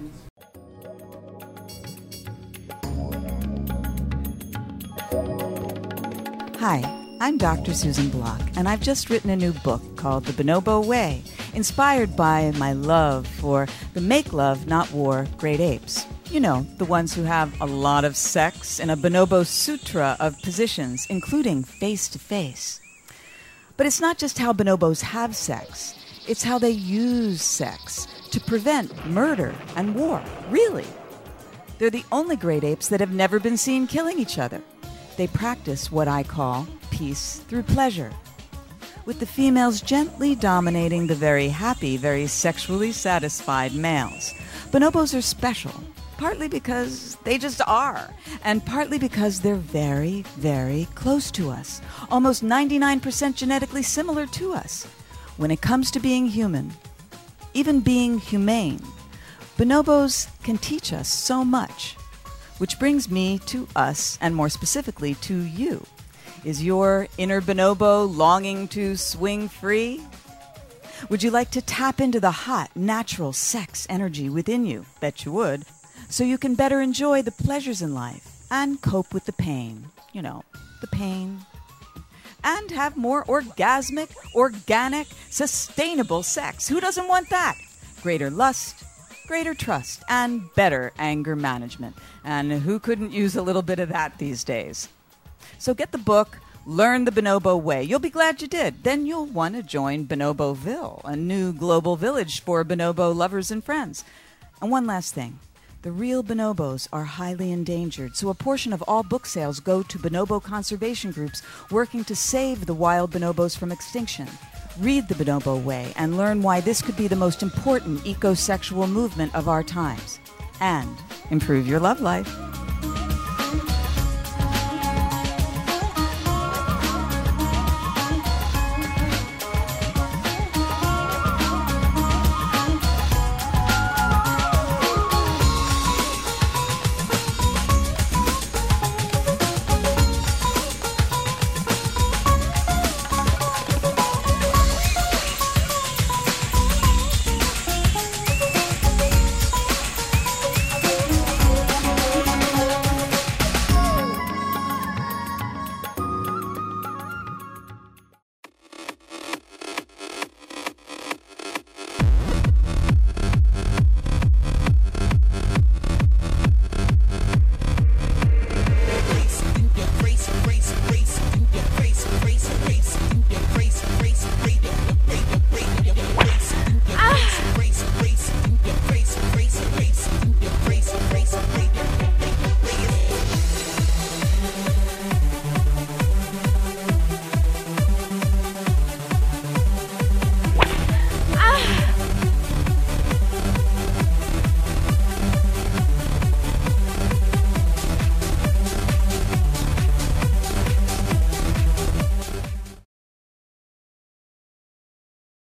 Hi, I'm Doctor Susan Block, and I've just written a new book called The Bonobo Way, inspired by my love for the make love, not war, great apes. You know, the ones who have a lot of sex in a bonobo sutra of positions, including face-to-face. But it's not just how bonobos have sex, it's how they use sex to prevent murder and war, really. They're the only great apes that have never been seen killing each other. They practice what I call peace through pleasure, with the females gently dominating the very happy, very sexually satisfied males. Bonobos are special, partly because they just are, and partly because they're very, very close to us, almost ninety-nine percent genetically similar to us. When it comes to being human, even being humane, bonobos can teach us so much. Which brings me to us, and more specifically to you. Is your inner bonobo longing to swing free? Would you like to tap into the hot, natural sex energy within you? Bet you would. So you can better enjoy the pleasures in life and cope with the pain. You know, the pain. And have more orgasmic, organic, sustainable sex. Who doesn't want that? Greater lust, greater trust, and better anger management. And who couldn't use a little bit of that these days? So get the book, Learn the Bonobo Way. You'll be glad you did. Then you'll want to join Bonoboville, a new global village for bonobo lovers and friends. And one last thing. The real bonobos are highly endangered, so a portion of all book sales go to bonobo conservation groups working to save the wild bonobos from extinction. Read The Bonobo Way and learn why this could be the most important ecosexual movement of our times. and improve your love life.